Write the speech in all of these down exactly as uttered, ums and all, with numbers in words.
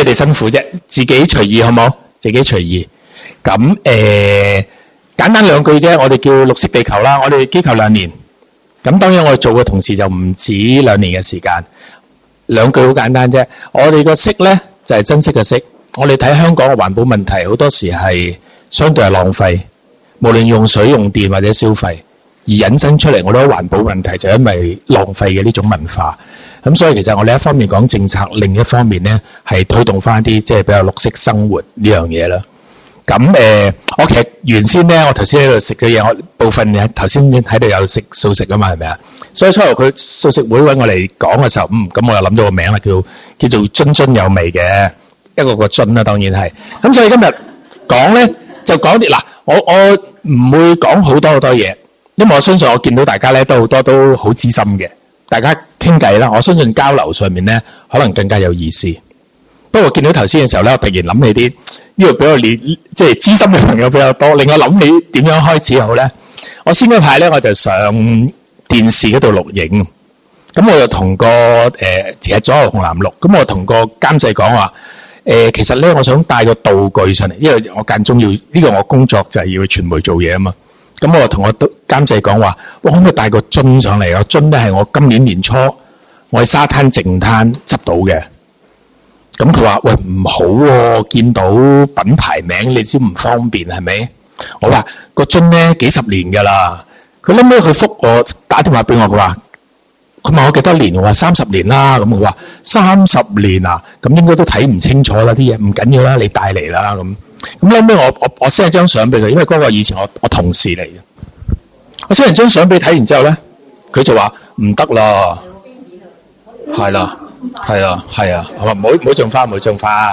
哋辛苦啫，自己隨意好冇？自己隨意。咁誒、呃，簡單兩句啫。我哋叫綠色地球啦。我哋機構兩年，咁當然我哋做嘅同事就唔止兩年嘅時間。兩句好簡單啫。我哋個色咧就係、是、珍惜嘅色。我哋睇香港嘅環保問題，好多時係相對係浪費，無論用水、用電或者消費，而引申出嚟，我覺得環保問題就係因為浪費嘅呢種文化。咁所以其實我哋一方面講政策，另一方面咧係推動翻啲即係比較綠色生活呢樣嘢啦。咁誒、呃，我其實原先咧，我頭先喺度食嘅嘢，我部分嘢頭先喺度有食素食啊嘛，係咪啊？所以初頭佢素食會揾我嚟講嘅時候，嗯，咁我又諗到個名啦，叫叫做津津有味嘅一個個津啦，當然係。咁所以今日講咧就講啲嗱，我我唔會講好多好多嘢，因為我相信我見到大家咧都好多都好資深嘅。大家傾偈啦，我相信交流上面咧可能更加有意思。不過見到頭先嘅時候咧，我突然諗起啲呢度比較年即係資深嘅朋友比較多，令我諗起點樣開始好咧。我先嗰排咧我就上電視嗰度錄影，咁我就同個誒其實左右紅藍綠，咁我同個監製講話誒，其實咧我想帶個道具上嚟，因為我間中要呢個我工作就係要去傳媒做嘢啊嘛。咁我同我監製講話，我可唔可以帶個樽上嚟？個樽咧係我今年年初我喺沙灘淨灘執到嘅。咁佢話：喂，唔好喎，見到品牌名你知唔方便係咪？我話個樽咧幾十年㗎啦。佢後尾佢覆我打電話俾我，佢話：佢問我幾多年？我話三十年啦。咁佢話三十年啊，咁應該都睇唔清楚啦啲嘢，唔緊要啦，你帶嚟啦咁。咁後尾我我我 send 張相俾佢，因為嗰個以前我我同事嚟嘅。我 send 完張相俾佢睇完之後咧，佢就話唔得啦，係啦，係啊，係啊，我話唔好唔好種花，唔好種花。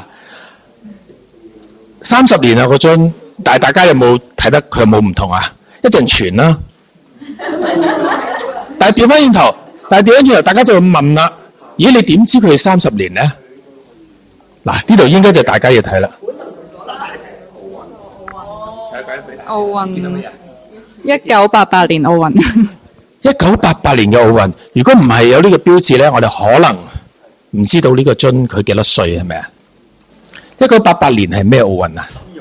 三十年啊個樽，但係大家有冇睇得佢有冇唔同啊？一陣傳啦，但係調翻轉頭，但係調翻轉頭，大家就會問啦：咦，你點知佢三十年咧？嗱，呢度應該就大家要睇啦。 奧運，一九八八年奧運。 一九八八年嘅奧運，如果唔係有呢個標誌咧，我哋可能唔知道呢個樽佢幾多歲係咪啊？一九八八年係咩奧運啊？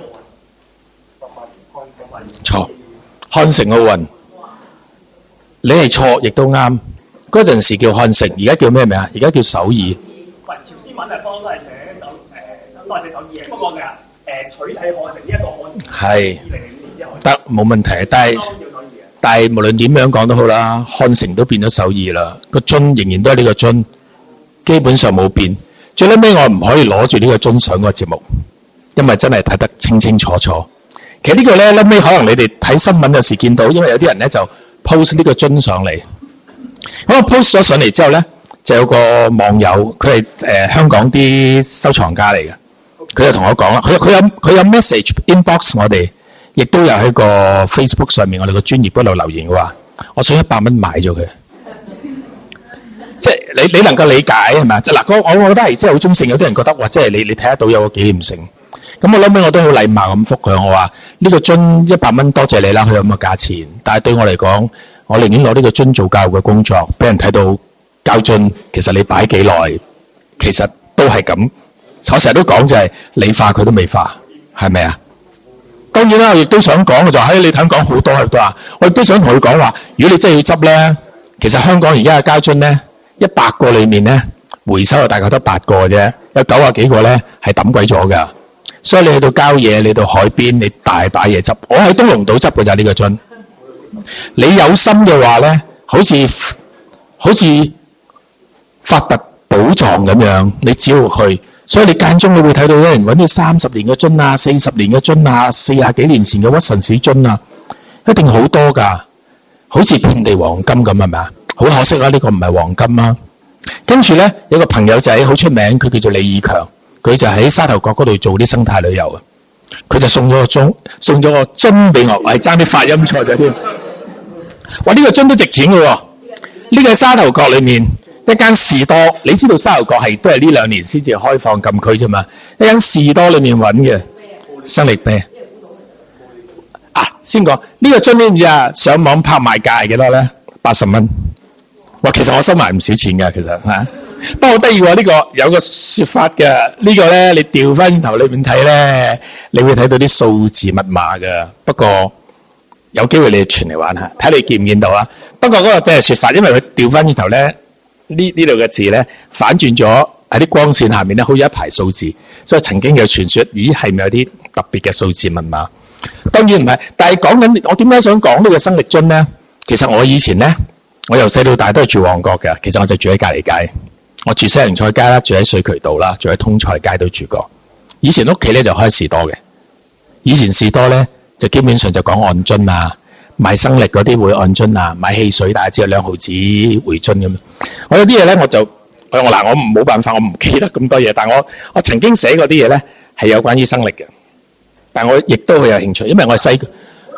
錯，漢城奧運。你係錯，亦都啱。嗰陣時叫漢城，而家叫咩名啊？而家叫首爾。喂， 朝鮮文係幫都係寫首誒，都係寫首爾嘅。不過嘅誒取締漢城呢一個漢城。係。得冇問題，但係但係無論點樣講都好啦，漢城都變咗首爾啦，個樽仍然都係呢個樽，基本上冇變。最尾我唔可以攞住呢個樽上個節目，因為真係睇得清清楚楚。其實呢個咧，後尾可能你哋睇新聞有時見到，因為有啲人咧就 post 呢個樽上嚟。咁我 post 咗上嚟之後咧，就有個網友，佢係誒香港啲收藏家嚟嘅，佢就同我講啦，佢佢有佢有 message inbox 我哋。亦都有喺個 Facebook 上面，我哋個專頁嗰度留言嘅話，我想一百蚊買咗佢。即係你你能夠理解係咪？即係嗱，我我覺得係即係好中性。有啲人覺得哇，即係你你睇得到有個紀念性。咁我諗尾我都好禮貌咁覆佢，我話呢個樽一百蚊多謝你啦，佢有咁嘅價錢。但係對我嚟講，我寧願攞呢個樽做教育嘅工作，俾人睇到膠樽其實你擺幾耐，其實都係咁。我成日都講就係你化佢都未化，係咪啊？當然啦，我亦都想講嘅就係，你睇講好多好多啊！我亦都想同佢講話，如果你真係要執咧，其實香港而家嘅膠樽咧，一百個裡面咧，回收就大概得八個啫，有九啊幾個咧係抌鬼咗㗎。所以你去到郊野，你到海邊，你大把嘢執。我喺東龍島執嘅就係呢個樽。你有心嘅話咧，好似好似發掘寶藏咁樣，你只要去。所以你間中你會睇到有人揾啲三十年嘅樽啊、四十年嘅樽啊、四廿幾年前嘅屈臣氏樽啊，一定好多㗎，好似遍地黃金咁係咪啊？好可惜啊，呢個唔係黃金啊。跟住咧有個朋友仔好出名，佢叫做李以強，佢就喺沙頭角嗰度做啲生態旅遊啊。佢就送咗個樽，送咗個樽俾我，係爭啲發音錯咗添。哇！呢個樽都值錢㗎喎，呢個喺沙頭角裏面。一間士多，你知道沙頭角係都係呢兩年先至開放禁區啫嘛？一間士多裏面揾嘅生力啤啊！先講呢個樽知唔知啊？上網拍賣價係幾多咧？八十蚊。哇！其實我收埋唔少錢㗎，其實嚇。 不過好得意喎，呢個有個說法嘅，呢個咧你調翻頭裏面睇咧，你會睇到啲數字密碼嘅。不過有機會你傳嚟玩下，睇你見唔見到啊？不過嗰個真係說法，因為佢調翻轉頭咧，呢呢度嘅字咧反轉咗喺啲光線下面咧，好似一排數字，所以曾經有傳說，咦係咪有啲特別嘅數字密碼？當然唔係，但係講緊我點解想講呢個生力樽咧？其實我以前咧，我由細到大都係住旺角嘅，其實我就住喺隔離街。我住西洋菜街啦，住喺水渠道啦，住喺通菜街都住過。以前屋企咧就開士多嘅，以前士多咧就基本上就講按樽啊，買生力嗰啲會按樽啊，買汽水大家知有兩毫子回樽咁。我有啲嘢咧我就我嗱我冇辦法，我唔記得咁多嘢，但我我曾經寫過啲嘢咧係有關於生力嘅，但我亦都好有興趣，因為我係細個。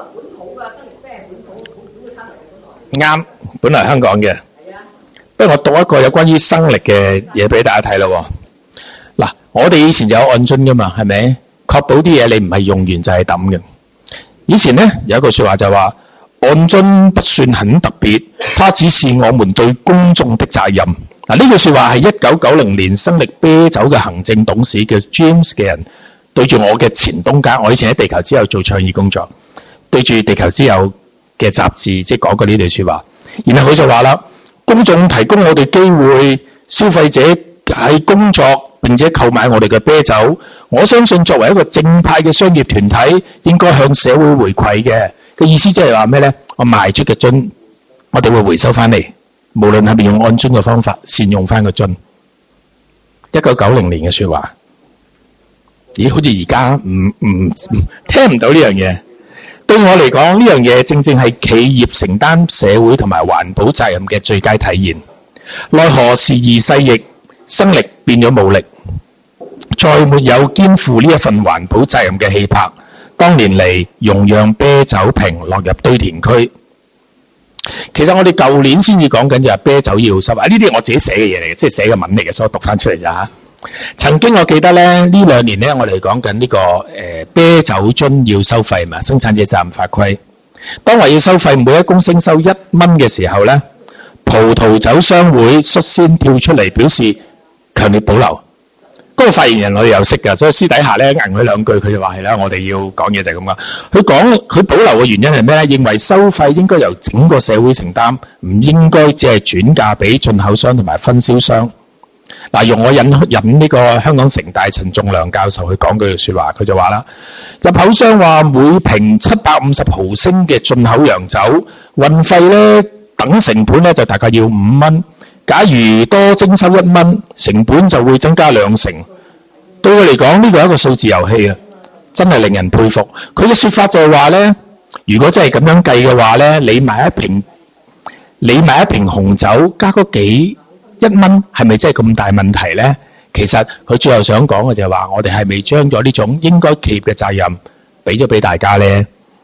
啱，本來香港嘅。不如我讀一個有關於生力嘅嘢俾大家睇咯。嗱，我哋以前就有按樽噶嘛，係咪？確保啲嘢你唔係用完就係抌嘅。以前呢，有一句說話就話，按樽不算很特別，它只是我們對公眾的責任。嗱，呢句說話係一九九零年生力啤酒嘅行政董事叫 James 嘅人對住我嘅前東家，我以前喺地球之友做倡議工作，對住地球之友嘅雜誌，即係講過呢句說話。然後佢就話啦。公眾提供我哋機會，消費者喺工作並且購買我哋嘅啤酒。我相信作為一個正派嘅商業團體，應該向社會回饋嘅。嘅意思即係話咩呢？我賣出嘅樽，我哋會回收翻嚟，無論係咪用按樽嘅方法，善用翻個樽。一九九零年嘅說話，咦？好似而家唔唔聽唔到呢樣嘢。對我嚟講，呢樣嘢正正係企業承擔社會同埋環保責任嘅最佳體現。奈何時移世易，生力變咗冇力，再沒有肩負呢一份環保責任嘅氣魄。當年嚟容讓啤酒瓶落入堆填區。其實我哋舊年先至講緊就係啤酒要收，啊呢啲我自己寫嘅嘢嚟嘅，即係寫嘅文嚟嘅，所以我讀翻出嚟咋嚇。曾經我記得咧，呢兩年咧，我哋講緊呢個誒、呃、啤酒樽要收費嘛，生產者責任法規。當話要收費每一公升收一蚊嘅時候咧，葡萄酒商會率先跳出嚟表示強烈保留。嗰、那個發言人我哋又識㗎，所以私底下咧嗌佢兩句，佢就話係啦，我哋要講嘢就係咁噶。佢講佢保留嘅原因係咩咧？認為收費應該由整個社會承擔，唔應該只係轉嫁俾進口商同埋分銷商。嗱，用我引引呢個香港城大陳仲良教授去講句説話，佢就話啦：入口商話每瓶七百五十毫升嘅進口洋酒運費咧，等成本咧就大概要五蚊。假如多徵收一蚊，成本就會增加兩成。對佢嚟講，呢個係一個數字遊戲啊，真係令人佩服。佢嘅説法就係話咧，如果真係咁樣計嘅話咧，你買一瓶你買一瓶紅酒加嗰幾一蚊係咪真係咁大問題呢？其實佢最後想講嘅就係話，我哋係咪將咗呢種應該企業嘅責任俾咗俾大家呢？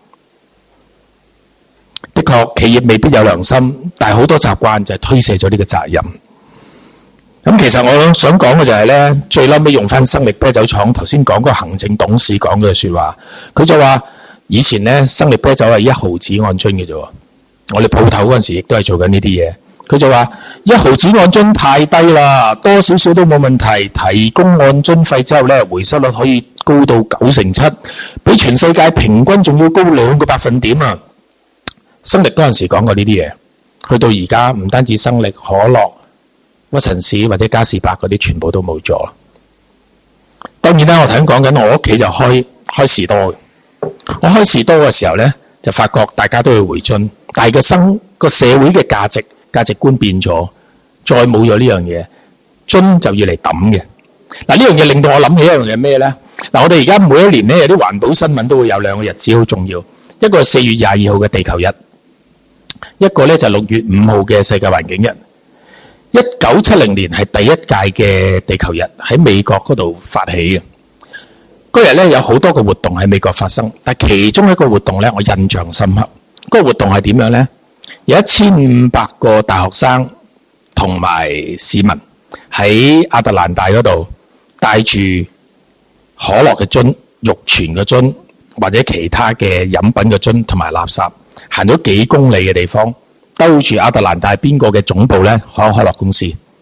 的確，企業未必有良心，但係好多習慣就係推卸咗呢個責任。咁其實我想講嘅就係呢，最嬲尾用翻生力啤酒廠頭先講嗰個行政董事講嘅説話，佢就話以前呢，生力啤酒係一毫子按樽嘅啫，我哋鋪頭嗰陣時亦都係做緊呢啲嘢。佢就話一毫子按樽太低啦，多少少都冇問題。提供按樽費之後咧，回收率可以高到九成七，比全世界平均仲要高兩個百分點啊！生力嗰陣時講過呢啲嘢，去到而家唔單止生力、可樂、屈臣氏或者嘉士伯嗰啲，全部都冇咗。當然啦，我頭先講緊我屋企就開開士多嘅，我開士多嘅時候咧，就發覺大家都要回樽，但係個生個社會嘅價值。價值觀變咗，再冇咗呢樣嘢，樽就要嚟抌嘅。嗱，呢樣嘢令到我諗起一樣嘢咩咧？嗱，我哋而家每一年咧有啲環保新聞都會有兩個日子好重要，一個係四月廿二號嘅地球日，一個咧就係六月五號嘅世界環境日。一九七零年係第一屆嘅地球日喺美國嗰度發起嘅。嗰日咧有好多個活動喺美國發生，但係其中一個活動咧我印象深刻。嗰個活動係點樣咧？有一千五百個大學生同埋市民喺亞特蘭大嗰度帶住可樂嘅樽、玉泉嘅樽或者其他嘅飲品嘅樽同埋垃圾，行咗幾公里嘅地方，兜住亞特蘭大邊個嘅總部呢？可口可樂公司。嗱，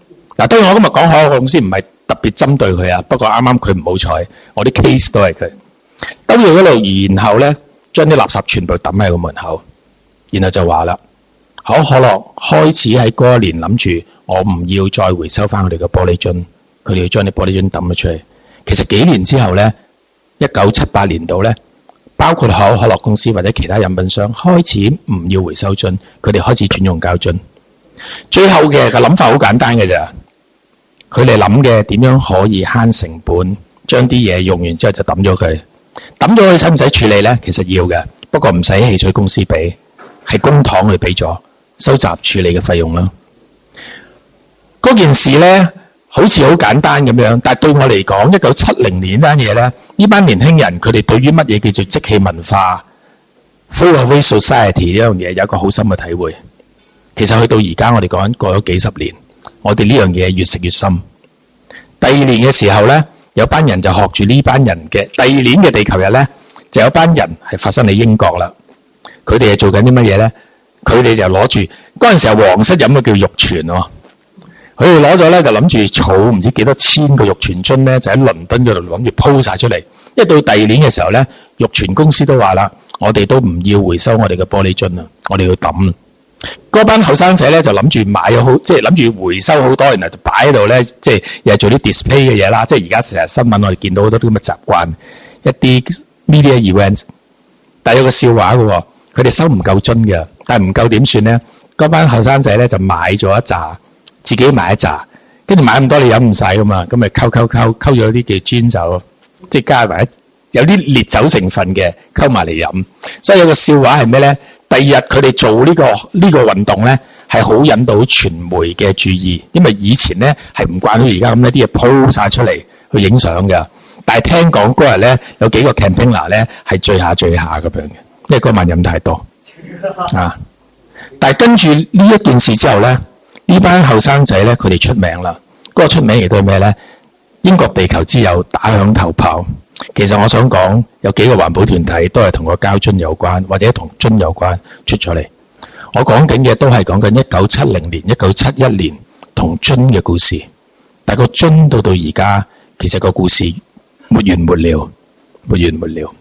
嗱，當然我今日講可樂公司唔係特別針對佢啊，不過啱啱佢唔好彩，我啲 case 都係佢兜咗嗰度，然後咧將啲垃圾全部抌喺個門口，然後就話啦，可口可樂開始喺嗰一年諗住我唔要再回收翻佢哋嘅玻璃樽，佢哋要將啲玻璃樽抌咗出去。其實幾年之後咧，一九七八年度咧，包括可口可樂公司或者其他飲品商開始唔要回收樽，佢哋開始轉用膠樽。最後嘅個諗法好簡單嘅咋，佢哋諗嘅點樣可以慳成本，將啲嘢用完之後就抌咗佢。抌咗佢使唔使處理咧？其實要嘅，不過唔使汽水公司俾，係公帑去俾咗收集處理嘅費用啦。嗰件事咧好似好簡單咁樣，但係對我嚟講，一九七零年呢單嘢咧，呢班年輕人佢哋對於乜嘢叫做即棄文化 （throwaway society） 呢樣嘢有一個好深嘅體會。其實去到而家，我哋講緊過咗幾十年，我哋呢樣嘢越食越深。第二年嘅時候咧，有班人就學住呢班人嘅第二年嘅地球日咧，就有班人係發生喺英國啦。佢哋係做緊啲乜嘢咧？佢哋就攞住嗰陣時候皇室飲嘅叫玉泉喎。佢哋攞咗咧就諗住儲唔知幾多千個玉泉樽咧，就喺倫敦嗰度諗住鋪晒出嚟。一到第二年嘅時候咧，玉泉公司都話啦：我哋都唔要回收我哋嘅玻璃樽啦，我哋要抌。嗰班後生仔咧就諗住買咗好，即係諗住回收好多，然後就擺喺度咧，即係又係做啲 display 嘅嘢啦。即係而家成日新聞我哋見到好多啲咁嘅習慣，一啲 media event。但係有個笑話嘅喎，佢哋收唔夠樽嘅，但係唔夠點算咧？嗰班後生仔咧就買咗一紮，自己買一紮，跟住買咁多你飲唔晒噶嘛，咁咪溝溝溝溝咗啲叫氈酒，即係加埋有啲烈酒成分嘅溝埋嚟飲。所以有個笑話係咩咧？第二日佢哋做呢個呢個運動咧，係好引到傳媒嘅注意，因為以前咧係唔慣到而家咁呢啲嘢鋪晒出嚟去影相嘅。但係聽講嗰日咧有幾個 campaigner 咧係醉下醉下咁樣嘅，因為嗰晚飲太多啊。但係跟住呢一件事之後咧，呢班後生仔咧佢哋出名啦。嗰個出名亦都係咩咧？英國地球之友打響頭炮。其實我想講有幾個環保團體都係同個膠樽有關，或者同樽有關出咗嚟。我講緊嘅都係講緊一九七零年、一九七一年同樽嘅故事。但係個樽到到而家，其實個故事沒完沒了，沒完沒了。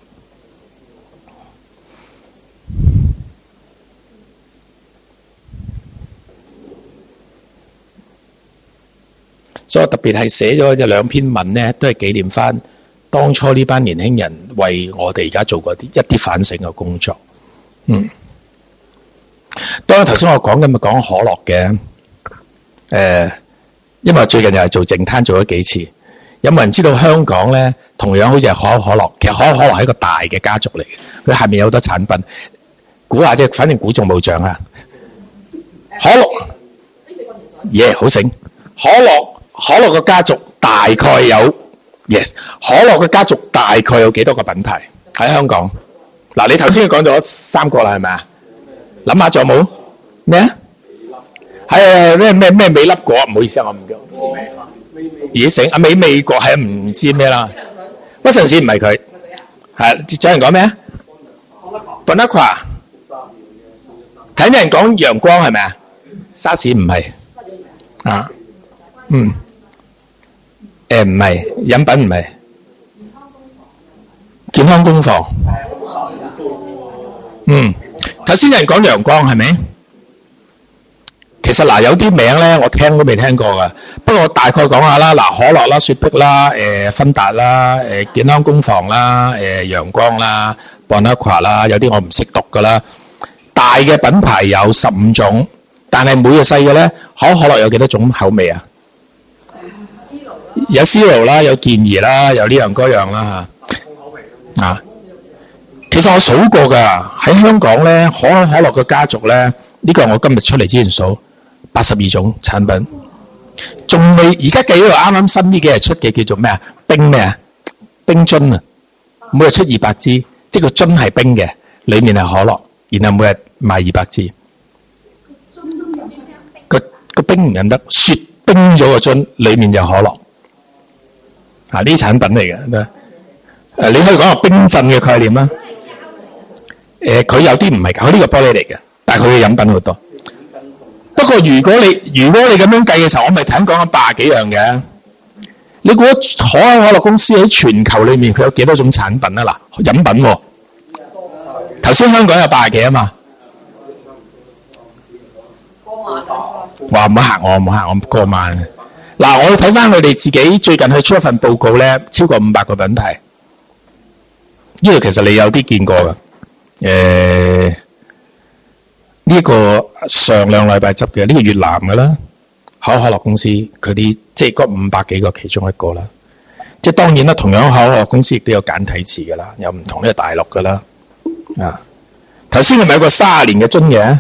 所以我特別係寫咗隻兩篇文呢，都係紀念翻當初呢班年輕人為我哋而家做過啲一啲反省嘅工作。嗯，當然頭先我講緊咪講可樂嘅，誒、呃，因為最近又係做淨灘做咗幾次，有冇人知道香港咧同樣好似係可口可樂？其實可口可樂係一個大嘅家族嚟嘅，佢下面有好多產品，估下啫，反正估中冇獎啊！可樂，耶，好醒！可樂可樂嘅家族大概有。Yes， 可樂嘅家族大概有幾多個品牌喺香港？嗱，你頭先講咗三個啦，係咪啊？諗下仲有冇咩啊？係咩咩咩美粒果？唔好意思啊，我唔記得。野城啊，美味果係唔知咩啦。屈臣氏唔係佢，係仲有人講咩啊 ？Bonaqua， 睇啲人講陽光係咪啊？沙士唔係啊，嗯。誒唔係，飲品唔係，健康工房。嗯，頭先有人講陽光係咪？其實嗱，有啲名咧，我聽都未聽過噶。不過我大概講下啦，嗱，可樂啦、雪碧啦、誒芬達啦、誒健康工房啦、誒陽光啦、Bonaqua啦，有啲我唔識讀噶啦。大嘅品牌有十五種，但係每個細嘅咧，可口可樂有幾多種口味啊？有 Zero 啦，有健怡啦，有呢樣嗰樣啦嚇。啊，其實我數過㗎，喺香港咧，可口可樂嘅家族咧，呢個我今日出嚟之前數八十二種產品，仲未而家計呢度啱啱新呢幾日出嘅叫做咩啊？冰咩啊？冰樽啊，每日出二百支，即係個樽係冰嘅，裡面係可樂，然後每日賣二百支。個個冰唔飲得，雪冰咗個樽，裡面就可樂。啊！呢啲產品嚟嘅，誒你可以講個冰鎮嘅概念啦。誒佢有啲唔係㗎，佢呢個玻璃嚟嘅，但係佢嘅飲品好多。不不過如果你如果你咁樣計嘅時候，我咪聽講緊八十幾樣嘅。你估可口可樂公司喺全球裏面佢有幾多種產品啊？嗱，飲品喎。頭先香港有八十幾啊嘛。話唔好嚇我，唔好嚇我過萬。嗱，我睇翻佢哋自己最近去出一份報告咧，超過五百個品牌。呢度其實你有啲見過㗎。誒，呢個上兩禮拜執嘅，呢個越南嘅啦，可口可樂公司佢啲即係嗰五百幾個其中一個啦。即係當然啦，同樣可口可樂公司亦都有簡體字㗎啦，有唔同呢個大陸㗎啦。啊，頭先係咪有個卅年嘅樽嘅？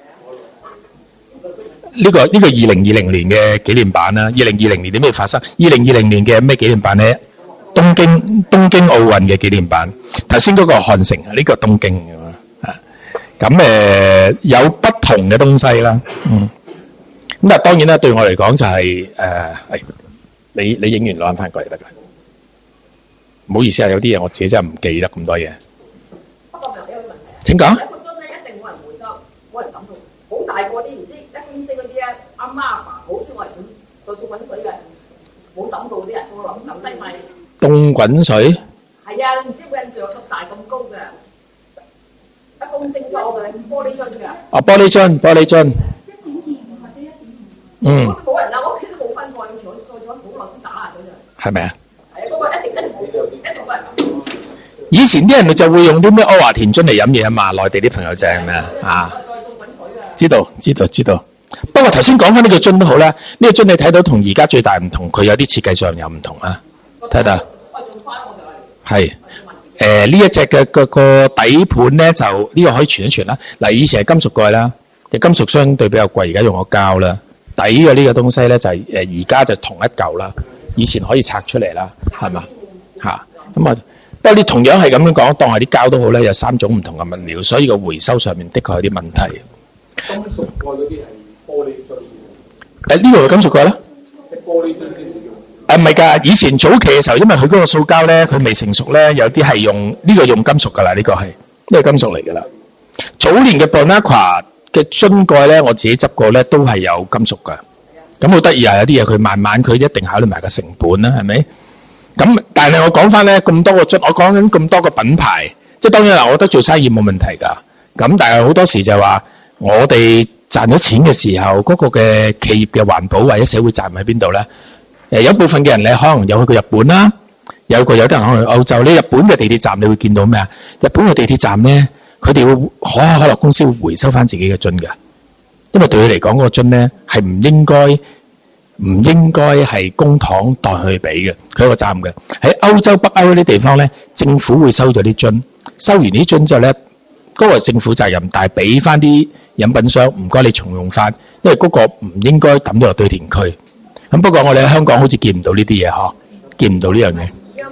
呢個呢個二零二零年嘅紀念版啦，二零二零年點咩發生？二零二零年嘅咩紀念版咧？東京東京奧運嘅紀念版。頭先嗰個漢城，呢個東京咁啊。咁誒有不同嘅東西啦。嗯。咁但係當然啦，對我嚟講就係誒，誒你你影完攞翻過嚟得㗎。唔好意思啊，有啲嘢我自己真係唔記得咁多嘢。不過有個問題。請講。一個樽咧一定冇人回收，冇人抌到，好大個啲唔知。啲嗰啲咧，阿媽阿爸好中意做做滾水嘅，冇抌到啲人，我諗抌低埋。凍滾水？係啊，唔知有冇印象咁大咁高嘅，一公升裝嘅，玻璃樽嘅。哦，玻璃樽，玻璃樽。一點二或者一點五。嗯。嗰個冇人啦，我屋企都冇分過，以前我載咗好耐先打下嗰陣。係咪啊？係啊，嗰個一定一定冇，一定冇人抌。以前啲人就會用啲咩阿華田樽嚟飲嘢啊嘛，內地啲朋友正咩啊？再凍滾水啊！知道，知道，知道。不過頭先講翻呢個樽都好啦，呢個樽你睇到同而家最大唔同，佢有啲設計上有唔同啊，睇到。係誒呢一隻嘅個個底盤咧，就呢個可以傳一傳啦。嗱，以前係金屬蓋啦，嘅金屬相對比較貴，而家用咗膠啦。底嘅呢個東西咧就係誒而家就同一嚿啦，以前可以拆出嚟啦，係嘛嚇咁啊？不過你同樣係咁樣講，當係啲膠都好咧，有三種唔同嘅物料，所以個回收上面的確有啲問題。金屬蓋嗰啲係。玻璃樽誒呢個係金屬蓋啦，即係玻璃樽先用。誒唔係㗎，以前早期嘅時候，因為佢嗰個塑膠咧，佢未成熟咧，有啲係用呢個用金屬㗎啦，呢個係呢個金屬嚟㗎啦。早年嘅 Bonaqua 嘅樽蓋咧，我自己執過咧，都係有金屬㗎。咁好得意啊！有啲嘢佢慢慢佢一定考慮埋個成本啦，係咪？咁但係我講翻咧咁多個樽，我講緊咁多個品牌，即係當然啦，我覺得做生意冇問題㗎。咁但係好多時就係話我哋。賺咗錢嘅時候，嗰個嘅企業嘅環保或者社會責任喺邊度咧？誒，有一部分嘅人你可能有去過日本啦，有個有啲人可能去歐洲。你日本嘅地鐵站，你會見到咩啊？日本嘅地鐵站咧，佢哋會可口可樂公司會回收翻自己嘅樽嘅，因為對佢嚟講，嗰個樽咧係唔應該唔應該係公帑代佢俾嘅，佢有個責任嘅。喺歐洲北歐嗰啲地方咧，政府會收咗啲樽，收完啲樽之後咧，嗰個係政府責任，但係俾翻啲飲品商唔該你重用翻，因為嗰個唔應該抌咗落堆填區。咁不過我哋喺香港好似見唔到呢啲嘢嗬，見唔到呢樣嘢。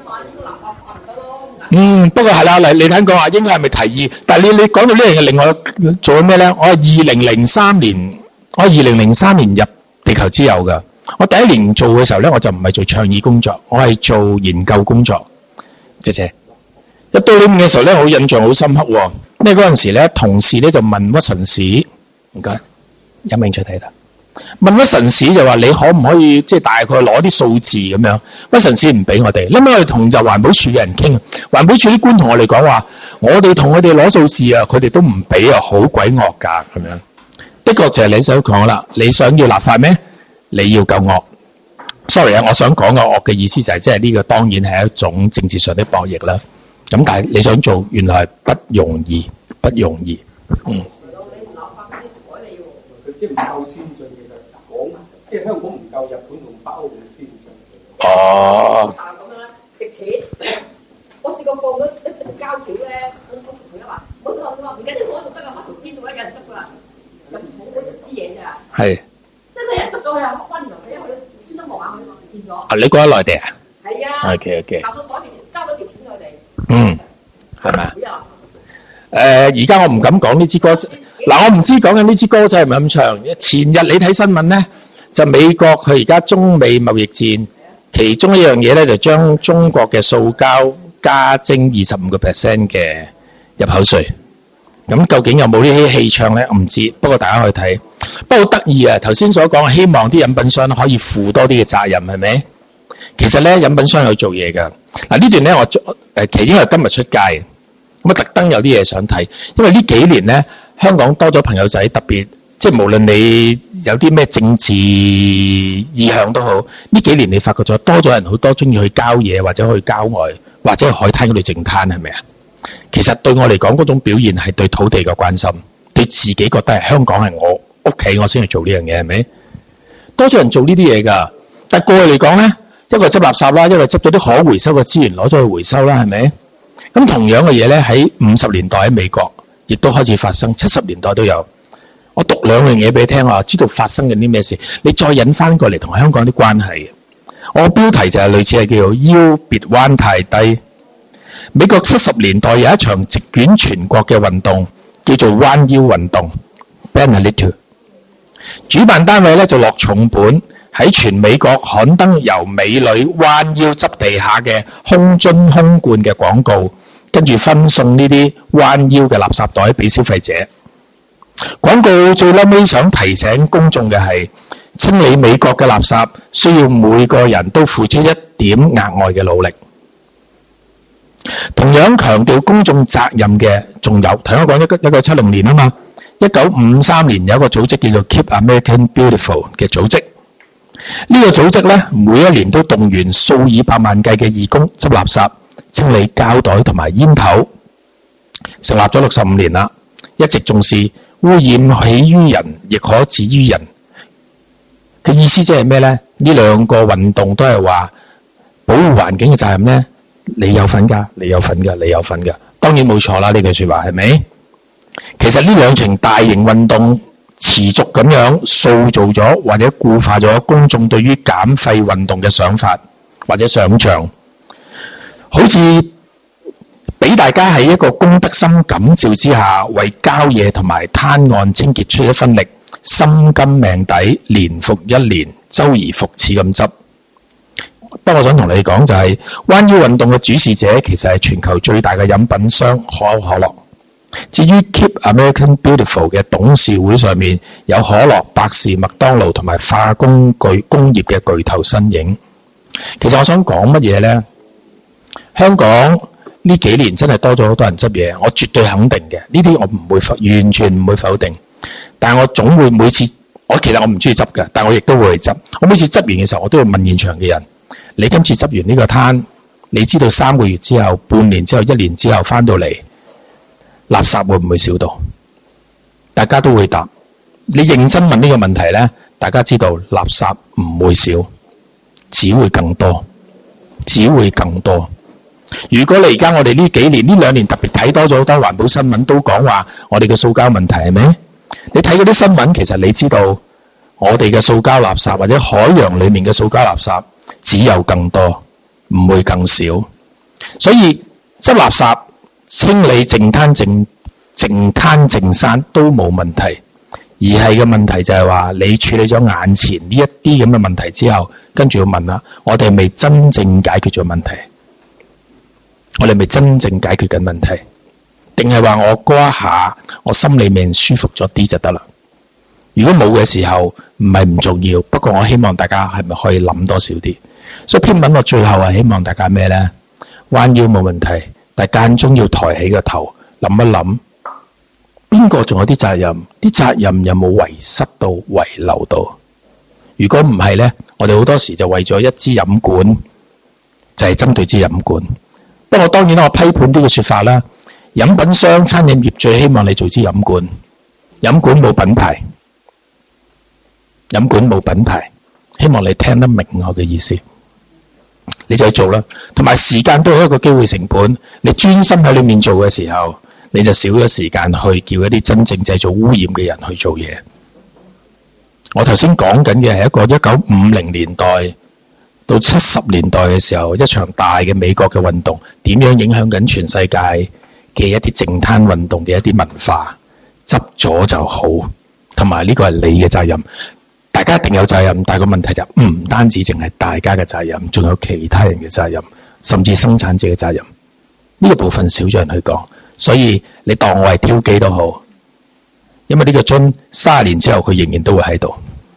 嗯，不過係啦，你你聽講話應該係咪提議？但係你你講到呢樣嘢，另外做咗咩咧？我係二零零三年，我係二零零三年入地球之友噶。我第一年做嘅時候咧，我就唔係做倡議工作，我係做研究工作。謝謝。入到裏面嘅時候咧，我印象好深刻喎。因為嗰陣時咧，同事咧就問屈臣氏，唔該，有興趣睇睇。問屈臣氏就話你可唔可以即係大概攞啲數字咁樣？屈臣氏唔俾我哋，咁我哋同就環保署嘅人傾，環保署啲官同我哋講話，我哋同佢哋攞數字啊，佢哋都唔俾啊，好鬼惡㗎咁樣。的確就係你想講啦，你想要立法咩？你要夠惡。sorry 啊，我想講嘅惡嘅意思就係即係呢個當然係一種政治上的博弈啦。咁但係你想做，原來係不容易，不容易。嗯。佢即係唔夠先進，其實講即係香港唔夠日本同北歐咁先進。哦。咁樣啦，值錢。我試過放咗一條膠條咧，我我同佢話，我同佢話唔緊要，我仲得個黑圖天度咧，有人執㗎啦，又唔重嗰支嘢咋。係。真係人執咗佢啊！翻年頭睇下佢，專登望下佢，變咗。啊！你講喺內地啊？係啊。OK OK。交咗多條錢，交多條錢佢哋。嗯，係咪啊？誒，而家我唔敢講呢支歌，嗱，我唔知講緊呢支歌仔係咪咁長。前日你睇新聞咧，就美國佢而家中美貿易戰，其中一樣嘢咧就將中國嘅塑膠加徵二十五個 percent 嘅入口稅。咁究竟有冇呢啲氣唱咧？我唔知，不過大家可以睇。 不過好得意啊！頭先所講，希望啲飲品商可以負多啲嘅責任，係咪？其實咧，飲品商有做嘢㗎。嗱呢段咧，我誒其實應該係今日出街嘅，咁啊特登有啲嘢想睇，因為呢幾年咧，香港多咗朋友仔，特別即係無論你有啲咩政治意向都好，呢幾年你發覺咗多咗人好多中意去郊野或者去郊外或者去海灘嗰度淨灘，係咪啊？其實對我嚟講，嗰種表現係對土地嘅關心，對自己覺得係香港係我屋企，我先去做呢樣嘢，係咪？多咗人做呢啲嘢㗎，但係過去嚟講咧，一個執垃圾啦，一個執咗啲可回收嘅資源攞咗去回收啦，係咪？咁同樣嘅嘢咧，喺五十年代喺美國亦都開始發生，七十年代都有。我讀兩樣嘢俾你聽啊，知道發生緊啲咩事，你再引翻過嚟同香港啲關係。我標題就係類似係叫做腰別彎太低。美國七十年代有一場席捲全國嘅運動，叫做彎腰運動 （Bend a Little）。主辦單位咧就落重本喺全美國刊登由美女彎腰執地下嘅空樽空罐嘅廣告，跟住分送呢啲彎腰嘅垃圾袋俾消費者。廣告最嬲尾想提醒公眾嘅係，清理美國嘅垃圾需要每個人都付出一點額外嘅努力。同樣強調公眾責任嘅，仲有頭先我講一九七零年啊嘛，一九五三年有一個組織叫做 Keep America Beautiful 嘅組織。呢個組織咧，每一年都動員數以百萬計嘅義工執垃圾、清理膠袋同埋煙頭，成立咗六十五年啦，一直重視污染起於人，亦可止於人嘅意思，即係咩呢？呢兩個運動都係話保護環境嘅責任呢，你有份㗎，你有份㗎，你有份㗎。當然冇錯啦，呢句説話係咪？其實呢兩場大型運動持續咁樣塑造咗或者固化咗公眾對於減廢運動嘅想法或者想像，好似俾大家喺一個公德心感召之下，為郊野同埋灘岸清潔出一分力，心甘命抵，年復一年，周而復始咁執。不過我想同你講就係、是，彎腰運動嘅主事者其實係全球最大嘅飲品商可口可樂。至於 Keep America Beautiful 嘅董事會上面有可樂、百事、麥當勞同埋化工具工業嘅巨頭身影。其實我想講乜嘢呢？香港呢幾年真係多咗好多人執嘢，我絕對肯定嘅。呢啲我唔會否，完全唔會否定。但係我總會每次，我其實我唔中意執嘅，但我亦都會去執。我每次執完嘅時候，我都會問現場嘅人：你今次執完呢個攤，你知道三個月之後、半年之後、一年之後翻到嚟，垃圾會唔會少到？大家都會答。你認真問呢個問題呢，大家知道垃圾唔會少，只會更多，只會更多。如果你而家我哋呢幾年呢兩年特別睇多咗好多環保新聞，都講話我哋嘅塑膠問題係咪？你睇嗰啲新聞，其實你知道我哋嘅塑膠垃圾或者海洋裡面嘅塑膠垃圾只有更多，唔會更少。所以執垃圾、清理淨灘淨淨灘淨山都冇問題，而係嘅問題就係話你處理咗眼前呢一啲咁嘅問題之後，跟住要問啦，我哋係咪真正解決咗問題？我哋咪真正解決緊問題，定係話我嗰一下我心裏面舒服咗啲就得啦？如果冇嘅時候，唔係唔重要，不過我希望大家係咪可以諗多少啲？所以篇文我最後係希望大家咩呢？彎腰冇問題，但係間中要抬起個頭，諗一諗，邊個仲有啲責任？啲責任有冇遺失到、遺留到？如果唔係呢，我哋好多時就為咗一支飲管，就係針對支飲管。不過當然我批判啲嘅說法啦，飲品商、餐飲業最希望你做支飲管，飲管冇品牌，飲管冇品牌，希望你聽得明我嘅意思，你就去做啦。同埋時間都係一個機會成本，你專心喺裏面做嘅時候，你就少咗時間去叫一啲真正製造污染嘅人去做嘢。我頭先講緊嘅係一個一九五零年代到七十年代嘅時候，一場大嘅美國嘅運動，點樣影響緊全世界嘅一啲淨灘運動嘅一啲文化，執咗就好，同埋呢個係你嘅責任，大家一定有責任，但係個問題就唔單止淨係大家嘅責任，仲有其他人嘅責任，甚至生產者嘅責任，呢個部分少咗人去講，所以你當我係挑機都好， 因為呢個樽三十年之後佢仍然都會喺度，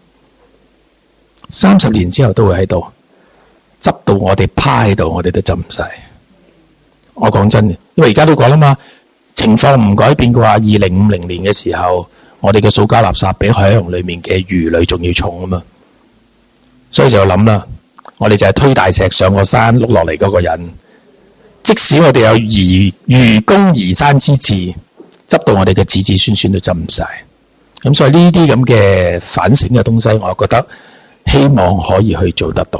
三十年之後都會喺度，執到我哋趴喺度，我哋都執唔晒。我講真嘅，因為而家都講啦嘛，情況唔改變嘅話，二零五零年嘅時候，我哋嘅塑膠垃圾比海洋裏面嘅魚類仲要重啊嘛，所以就諗啦，我哋就係推大石上個山碌落嚟嗰個人，即使我哋有愚愚公移山之志，執到我哋嘅子子孫孫都執唔晒。咁所以呢啲咁嘅反省嘅東西，我覺得希望可以去做得到。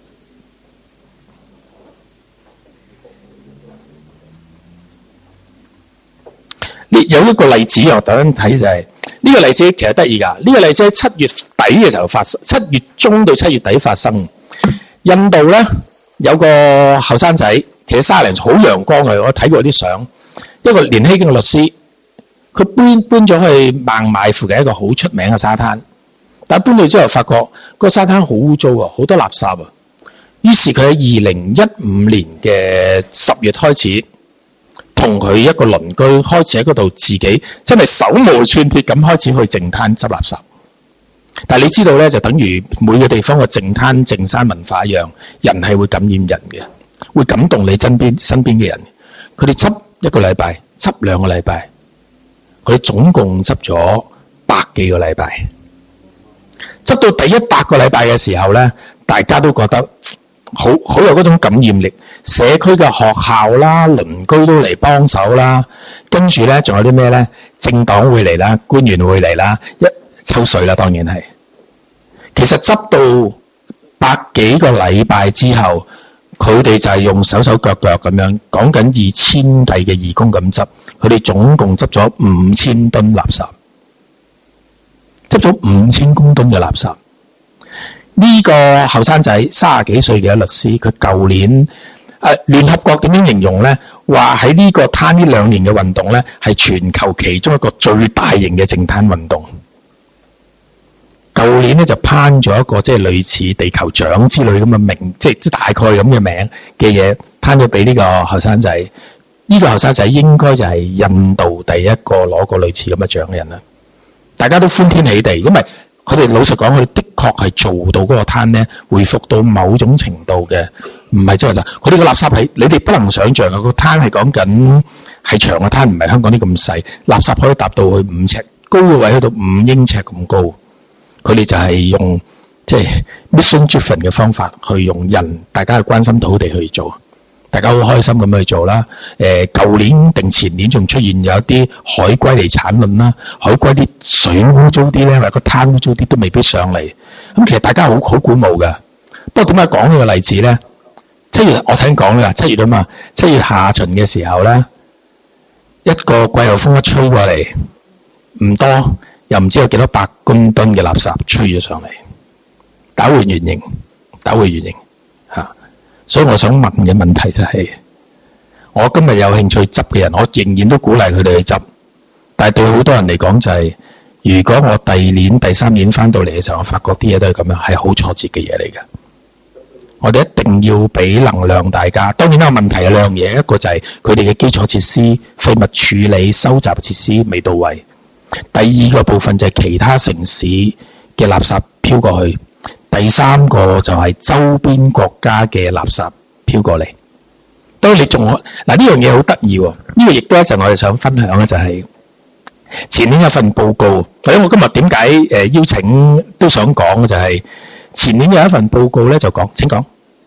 呢有一個例子我等陣睇就係、是、呢、這個例子其實得意㗎。呢、這個例子喺七月底嘅時候發生，七月中到七月底發生。印度咧有個後生仔，其實沙零好陽光嘅，我睇過啲相。一個年輕嘅律師，佢搬搬咗去孟買附近一個好出名嘅沙灘，但係搬到之後發覺個沙灘好污糟啊，好多垃圾啊。於是佢喺二零一五年嘅十月開始，同佢一個鄰居開始喺嗰度自己真係手無寸鐵咁開始去淨灘執垃圾。但係你知道咧，就等於每個地方嘅淨灘淨山文化一樣，人係會感染人嘅，會感動你身邊身邊嘅人。佢哋執一個禮拜，執兩個禮拜，佢哋總共執咗百幾個禮拜。執到第一百個禮拜嘅時候咧，大家都覺得好好有嗰種感染力。社區嘅學校啦、鄰居都嚟幫手啦，跟住咧仲有啲咩咧？政黨會嚟啦，官員會嚟啦，一抽水啦，當然係。其實執到百幾個禮拜之後，佢哋就係用手手腳腳咁樣，講緊二千計嘅義工咁執，佢哋總共執咗五千噸垃圾，執咗五千公噸嘅垃圾。呢個後生仔三十幾歲嘅律師，佢舊年誒聯合國點樣形容咧？話喺呢個攤呢兩年嘅運動咧，係全球其中一個最大型嘅淨灘運動。舊年咧就頒咗一個即係類似地球獎之類咁嘅名，即係即係大概咁嘅名嘅嘢，頒咗俾呢個後生仔。呢個後生仔應該就係印度第一個攞過類似咁嘅獎嘅人啦。大家都歡天喜地，因為佢哋老實講，佢哋的確係做到嗰個灘咧，恢復到某種程度嘅，唔係即係就佢哋個垃圾係你哋不能想象嘅。個灘係講緊係長嘅灘，唔係香港啲咁細，垃圾可以達到去五尺高嘅位，去到五英尺咁高。佢哋就係用即係 mission driven 嘅方法，去用人大家去關心土地去做，大家好開心咁去做啦。誒，舊年定前年仲出現有一啲海龜嚟產卵啦，海龜啲水污糟啲咧，或者個灘污糟啲都未必上嚟。咁其實大家好好鼓舞噶。不過點解講呢個例子咧？七月我聽講啦，七月啊嘛，七月下旬嘅時候咧，一個季候風一吹過嚟，唔多。又唔知有幾多百公噸嘅垃圾吹咗上嚟，打回原形，打回原形吓、啊。所以我想問嘅問題就係、是，我今日有興趣執嘅人，我仍然都鼓勵佢哋去執。但係對好多人嚟講就係、是，如果我第二年、第三年翻到嚟嘅時候，我發覺啲嘢都係咁樣，係好挫折嘅嘢嚟嘅。我哋一定要俾能量大家。當然啦，問題有兩樣嘢，一個就係佢哋嘅基礎設施、廢物處理、收集設施未到位。第二個部分就係其他城市嘅垃圾飄過去，第三個就係周邊國家嘅垃圾飄過嚟。當然你仲嗱呢樣嘢好得意喎，呢個亦都一陣我哋想分享嘅就係前年有份報告。所以我今日點解誒邀請都想講嘅就係前年有一份報告咧，就講，請講。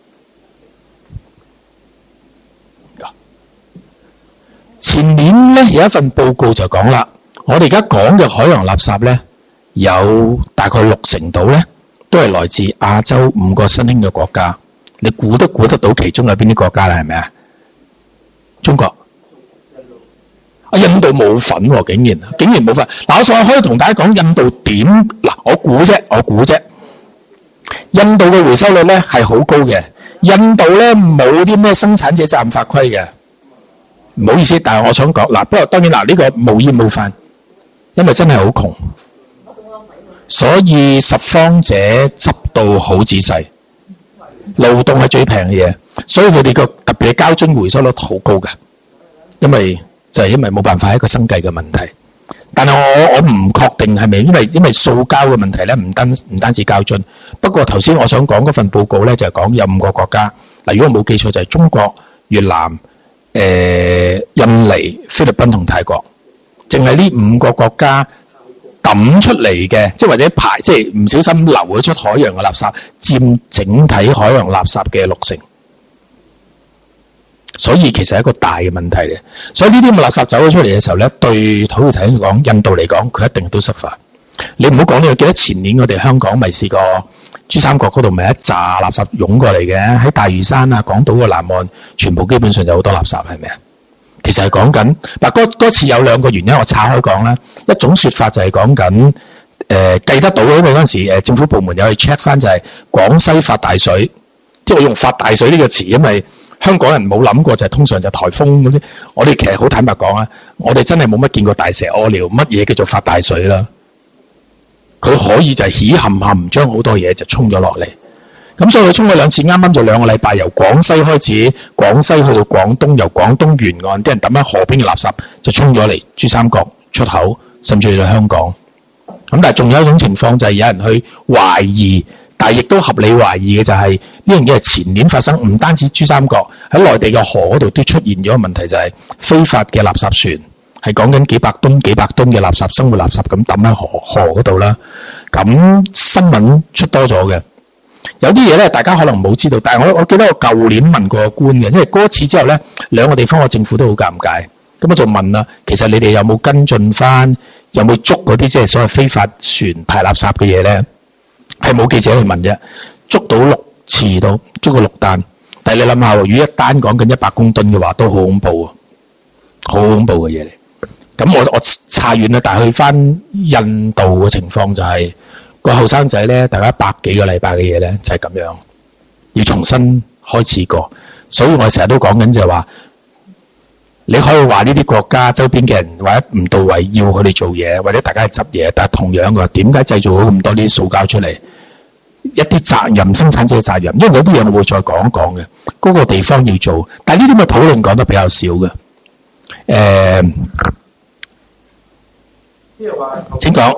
前年咧有一份報告就講啦。我哋而家講嘅海洋垃圾咧，有大概六成度咧，都係來自亞洲五個新興嘅國家。你估都估得到其中有邊啲國家啦？係咪啊？中國、啊印度冇份喎，竟然竟然冇份。嗱，我想可以同大家講印度點嗱，我估啫，我估啫。印度嘅回收率咧係好高嘅。印度咧冇啲咩生產者責任法規嘅，唔好意思，但係我想講嗱，不過當然嗱，呢個無煙冇犯。因為真係好窮，所以拾荒者執到好仔細，勞動係最平嘅嘢，所以佢哋個特別嘅膠樽回收率好高嘅，因為就係因為冇辦法係一個生計嘅問題。 但係我我唔確定係咪因為因為塑膠嘅問題咧，唔單唔單止膠樽。不過頭先我想講嗰份報告咧，就係講有五個國家。嗱，如果我冇記錯就係中國、越南、誒印尼、菲律賓同泰國，淨係呢五個國家抌出嚟嘅，即係或者排，即係唔小心流咗出海洋嘅垃圾，佔整體海洋垃圾嘅六成。所以其實係一個大嘅問題嚟。所以呢啲咁嘅垃圾走咗出嚟嘅時候咧，對土耳其嚟講、印度嚟講，佢一定都失法。你唔好講呢個，記得前年我哋香港咪試過珠三角嗰度咪一紮垃圾湧過嚟嘅，喺大嶼山啊、港島嘅南岸，全部基本上有好多垃圾，係咪啊？其實係講緊嗱，嗰嗰次有兩個原因，我拆開講啦。一種説法就係講緊誒計得到嘅，因為嗰陣時誒政府部門有去 check 翻，就係廣西發大水，即係我用發大水呢個詞，因為香港人冇諗過就係通常就颱風咁啲。我哋其實好坦白講啊，我哋真係冇乜見過大蛇屙尿，乜嘢叫做發大水啦？佢可以就係起冚冚將好多嘢就衝咗落嚟。咁所以佢衝咗兩次，啱啱就兩個禮拜，由廣西開始，廣西去到廣東，由廣東沿岸啲人抌喺河邊嘅垃圾就衝咗嚟珠三角出口，甚至去到香港。咁但係仲有一種情況就係有人去懷疑，但係亦都合理懷疑嘅就係呢樣嘢係前年發生，唔單止珠三角喺內地嘅河嗰度都出現咗個問題，就係非法嘅垃圾船係講緊幾百噸、幾百噸嘅垃圾、生活垃圾咁抌喺河河嗰度啦。咁新聞出多咗嘅。有啲嘢咧，大家可能冇知道，但係我我記得我舊年問過個官嘅，因為嗰次之後咧，兩個地方嘅政府都好尷尬，咁我就問啦，其實你哋有冇跟進翻，有冇捉嗰啲即係所謂非法船排垃圾嘅嘢咧？係冇記者去問啫，捉到六次到，捉過六單，但係你諗下，如果一單講緊一百公噸嘅話，都好恐怖啊，好恐怖嘅嘢嚟。咁我我差遠啦，但係去翻印度嘅情況就係、是。個後生仔咧，大概百幾個禮拜嘅嘢咧，就係咁樣，要重新開始過。所以我成日都講緊就係話，你可以話呢啲國家周邊嘅人或者唔到位，要佢哋做嘢，或者大家去執嘢，但係同樣嘅，點解製造好咁多呢啲塑膠出嚟？一啲責任，生產者嘅責任，因為有啲嘢我會再講一講嘅，嗰個地方要做，但係呢啲咁嘅討論講得比較少嘅。誒， 即係話， 請講。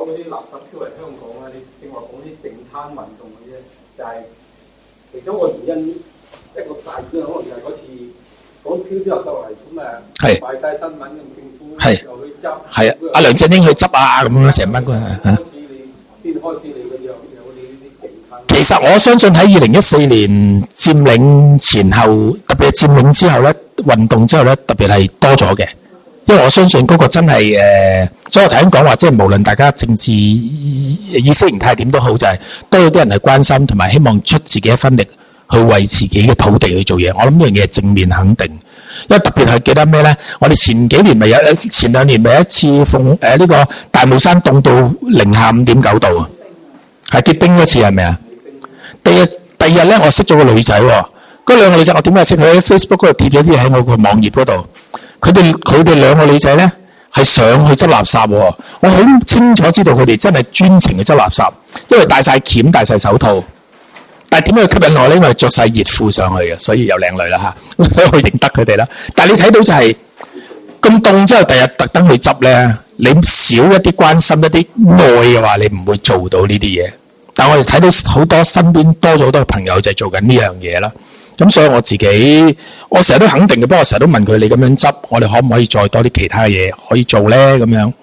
其中個原因，一個大原因可能就係嗰次講飄飄垃圾落嚟，咁誒賣曬新聞，咁政府又去執。 係啊，阿梁振英去執啊，咁樣成班人嚇。 開始你先開始你嗰啲有有啲啲警察。 其實我相信喺二零一四年佔領前後，特別係佔領之後咧，運動之後咧，特別係多咗嘅。因為我相信嗰個真係誒，所以我頭先講話，即係無論大家政治意識形態點都好，就係都有啲人係關心同埋希望出自己一分力去為自己嘅土地去做嘢。我諗呢樣嘢係正面肯定，因為特別係記得咩咧？我哋前幾年咪有，前兩年咪一次逢誒呢個大帽山凍到零下五點九度啊，係結冰嗰次係咪啊？第二第二日咧，我識咗個女仔喎，嗰兩個女仔我點解識佢？喺 Facebook 嗰度貼咗啲喺我個網頁嗰度。佢哋佢哋兩個女仔咧係上去執垃圾喎，我好清楚知道佢哋真係專程去執垃圾，因為戴晒鉗、戴晒手套。但係點樣吸引我咧？因為着晒熱褲上去嘅，所以又靚女啦嚇，所以我認得佢哋啦。但係你睇到就係咁凍之後，第日特登去執咧，你少一啲關心、一啲愛嘅話，你唔會做到呢啲嘢。但係我哋睇到好多身邊多咗好多朋友就係做緊呢樣嘢啦。咁所以我自己，我成日都肯定嘅，不過我成日都問佢：你咁樣執，我哋可唔可以再多啲其他嘢可以做咧？咁樣。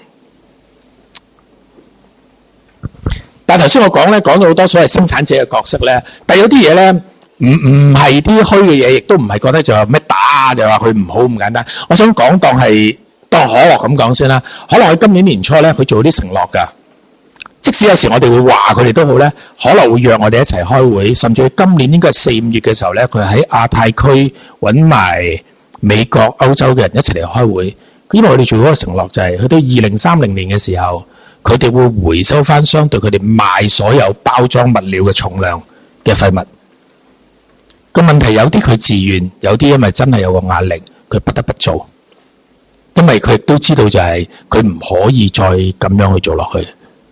但係頭先我講咧，講到好多所謂生產者嘅角色咧，但係有啲嘢咧，唔唔係啲虛嘅嘢，亦都唔係覺得就係咩打，就話佢唔好咁簡單。我想講當係當可樂咁講先啦。可樂喺今年年初咧，佢做啲承諾㗎。即使有時我哋會話佢哋都好咧，可能會約我哋一齊開會，甚至今年應該係四五月嘅時候咧，佢喺亞太區揾埋美國、歐洲嘅人一齊嚟開會。因為我哋做嗰個承諾就係、是、去到二零三零年嘅時候，佢哋會回收翻相對佢哋賣所有包裝物料嘅重量嘅廢物。個問題有啲佢自願，有啲因為真係有個壓力，佢不得不做。因為佢亦都知道就係佢唔可以再咁樣去做落去。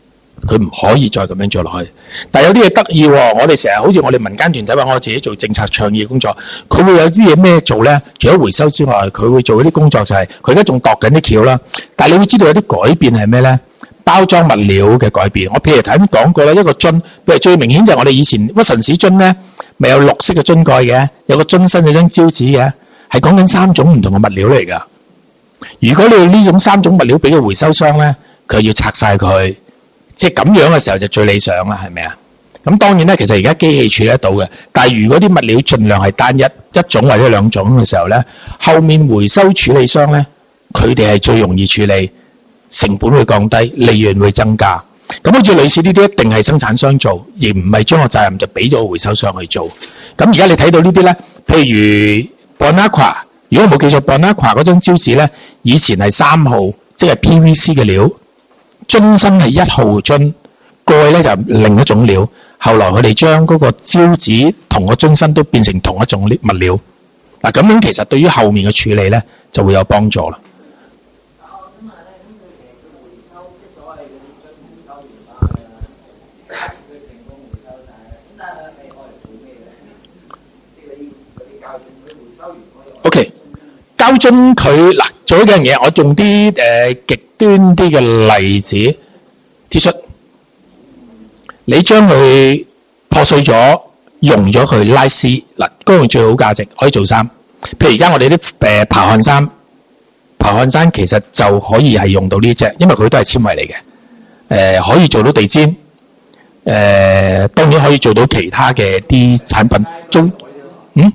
佢唔可以再咁樣做落去。但係有啲嘢得意喎，我哋成日好似我哋民間團體話，我自己做政策倡議工作，佢會有啲嘢咩做咧？除咗回收之外，佢會做一啲工作就係佢而家仲度緊啲橋啦。但係你會知道有啲改變係咩咧？包裝物料嘅改變。我譬如頭先講過啦，一個樽，譬如最明顯就係我哋以前屈臣氏樽咧，咪有綠色嘅樽蓋嘅，有個樽身有張招紙嘅，係講緊三種唔同嘅物料嚟㗎。如果你用呢種三種物料俾個回收商咧，佢要拆晒佢，即係咁樣嘅時候就最理想啦，係咪啊？咁當然咧，其實而家機器處理得到嘅，但係如果啲物料盡量係單一一種或者兩種嘅時候咧，後面回收處理商咧，佢哋係最容易處理，成本會降低，利潤會增加。咁好似類似呢啲一定係生產商做，而唔係將個責任就俾咗個回收商去做。咁而家你睇到呢啲咧，譬如 Bonaqua， 如果我冇記錯 Bonaqua 嗰張招紙咧，以前係三號，即係 P V C 嘅料，樽身係一號樽，蓋咧就另一種料。後來佢哋將嗰個招紙同個樽身都變成同一種物料。嗱，咁樣其實對於後面嘅處理咧就會有幫助啦。O.K. 膠樽佢嗱做一樣嘢，我用啲誒極端啲嘅例子 ，T 恤，你將佢破碎咗，溶咗佢拉絲，嗱嗰樣最好價值，可以做衫。譬如而家我哋啲誒排汗衫，排汗衫其實就可以係用到呢隻，因為佢都係纖維嚟嘅，誒、呃、可以做到地氈，誒、呃、當然可以做到其他嘅啲產品，做嗯。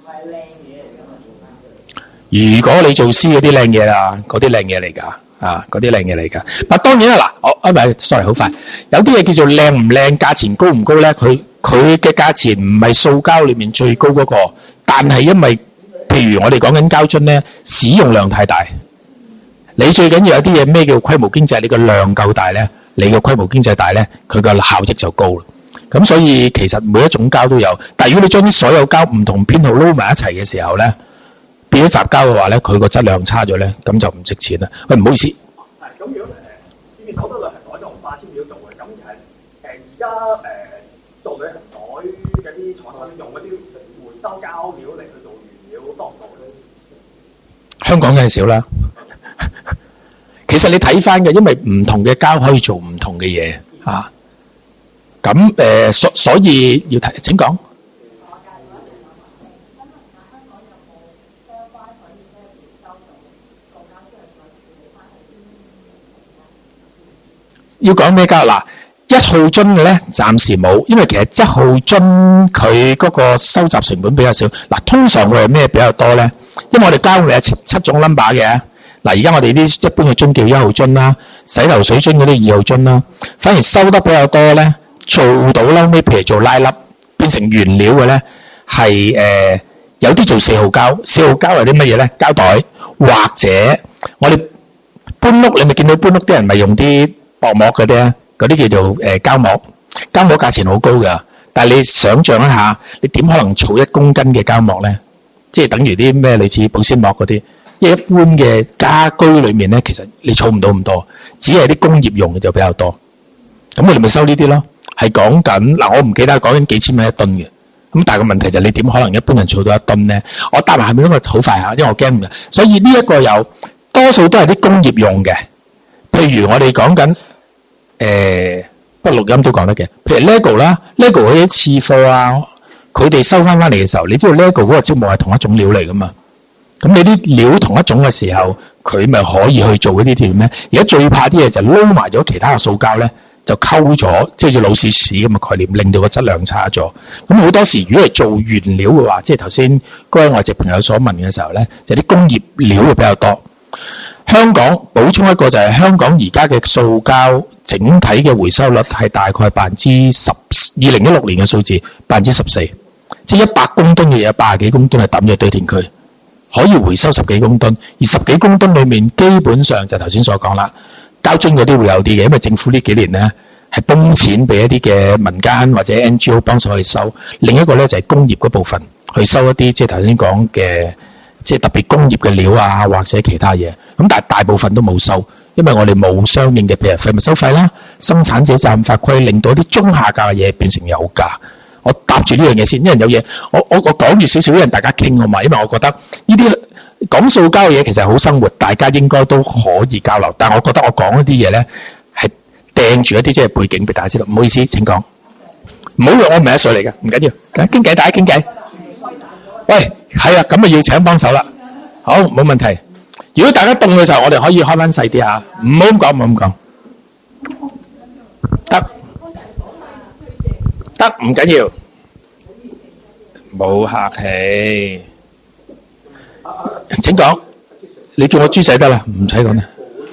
如果你做絲嗰啲靚嘢啦，嗰啲靚嘢嚟㗎，啊，嗰啲靚嘢嚟㗎。嗱，當然啦，嗱，我啊唔係 sorry， 好快。有啲嘢叫做靚唔靚，價錢高唔高咧？佢佢嘅價錢唔係塑膠裏面最高嗰個，但係因為譬如我哋講緊膠樽咧，使用量太大。你最緊要有啲嘢咩叫規模經濟？你個量夠大咧，你個規模經濟大咧，佢個效益就高啦。咁所以其實每一種膠都有，但係如果你將啲所有膠唔同編號撈埋一齊嘅時候咧，變咗雜膠嘅話咧，佢個質量差咗咧，咁就唔值錢啦。喂，唔好意思。 係咁，如果誒市面手得量係改咗紅化纖料做嘅，咁其實誒而家誒做旅行袋嗰啲廠商用嗰啲回收膠料嚟去做原料多唔多咧？ 香港梗係少啦。其實你睇翻嘅，因為唔同嘅膠可以做唔同嘅嘢啊。咁誒，所所以要睇，請講。要講咩膠？嗱，一號樽嘅咧暫時冇，因為其實一號樽佢嗰個收集成本比較少。嗱，通常會係咩比較多咧？因為我哋膠會有七七種 number 嘅。嗱，而家我哋啲一般嘅樽叫一號樽啦，洗頭水樽嗰啲二號樽啦，反而收得比較多咧，做到啦，尾譬如做拉粒變成原料嘅咧，係誒、呃、有啲做四號膠，四號膠係啲乜嘢咧？膠袋或者我哋搬屋，你咪見到搬屋啲人咪用啲薄膜嗰啲啊，嗰啲叫做誒膠膜，膠膜價錢好高噶，但係你想象一下，你點可能儲一公斤嘅膠膜咧？即係等於啲咩類似保鮮膜嗰啲，因為一般嘅家居裏面咧，其實你儲唔到咁多，只係啲工業用嘅就比較多。咁我哋咪收呢啲咯，係講緊嗱，我唔記得講緊幾千蚊一噸嘅。咁但係個問題就係你點可能一般人儲到一噸咧？我答埋係咪因為好快嚇，因為我驚嘅。所以呢一個有多數都係啲工業用嘅，譬如我哋講緊。誒，不過錄音都講得嘅，譬如 LEGO 啦 ，LEGO 嗰啲次貨啊，佢哋收翻翻嚟嘅時候，你知道 LEGO 嗰個積木係同一種料嚟噶嘛？咁你啲料同一種嘅時候，佢咪可以去做嗰啲條咩？而家最怕啲嘢就撈埋咗其他嘅塑膠咧，就溝咗，即係叫老鼠屎咁嘅概念，令到個質量差咗。咁好多時如果係做原料嘅話，即係頭先嗰位外籍朋友所問嘅時候咧，就啲工業料會比較多。香港補充一個就係香港而家嘅塑膠整體嘅回收率係大概百分之十，二零一六年嘅數字百分之十四，即係一百公噸嘅嘢，八十幾公噸係抌咗堆填區，可以回收十幾公噸，而十幾公噸裏面基本上就頭先所講啦，膠樽嗰啲會有啲嘅，因為政府呢幾年咧係泵錢俾一啲嘅民間或者 N G O 幫手去收，另一個咧就係工業嗰部分去收一啲即係頭先講嘅。即係特別工業嘅料啊，或者其他嘢，咁但係大部分都冇收， 因為我哋冇相應嘅譬如廢物收費啦、生產者責任法規，令到啲中下價嘅嘢變成有價。我搭住呢樣嘢先，一人有嘢，我我我講住少少，一人大家傾好嘛。因為我覺得呢啲講塑膠嘅嘢其實好生活，大家應該都可以交流。但係我覺得我講一啲嘢咧係掟住一啲即係背景俾大家知道。唔好意思，請講。唔好用我唔係阿 Sir 嚟嘅，唔緊要，傾偈大家傾偈。喂，係啊，咁啊要請幫手啦。好，冇問題。如果大家凍嘅時候，我哋可以開翻細啲嚇，唔好咁講，唔好咁講。得得，唔緊要，冇客氣。請講，你叫我豬仔得啦，唔使講啦。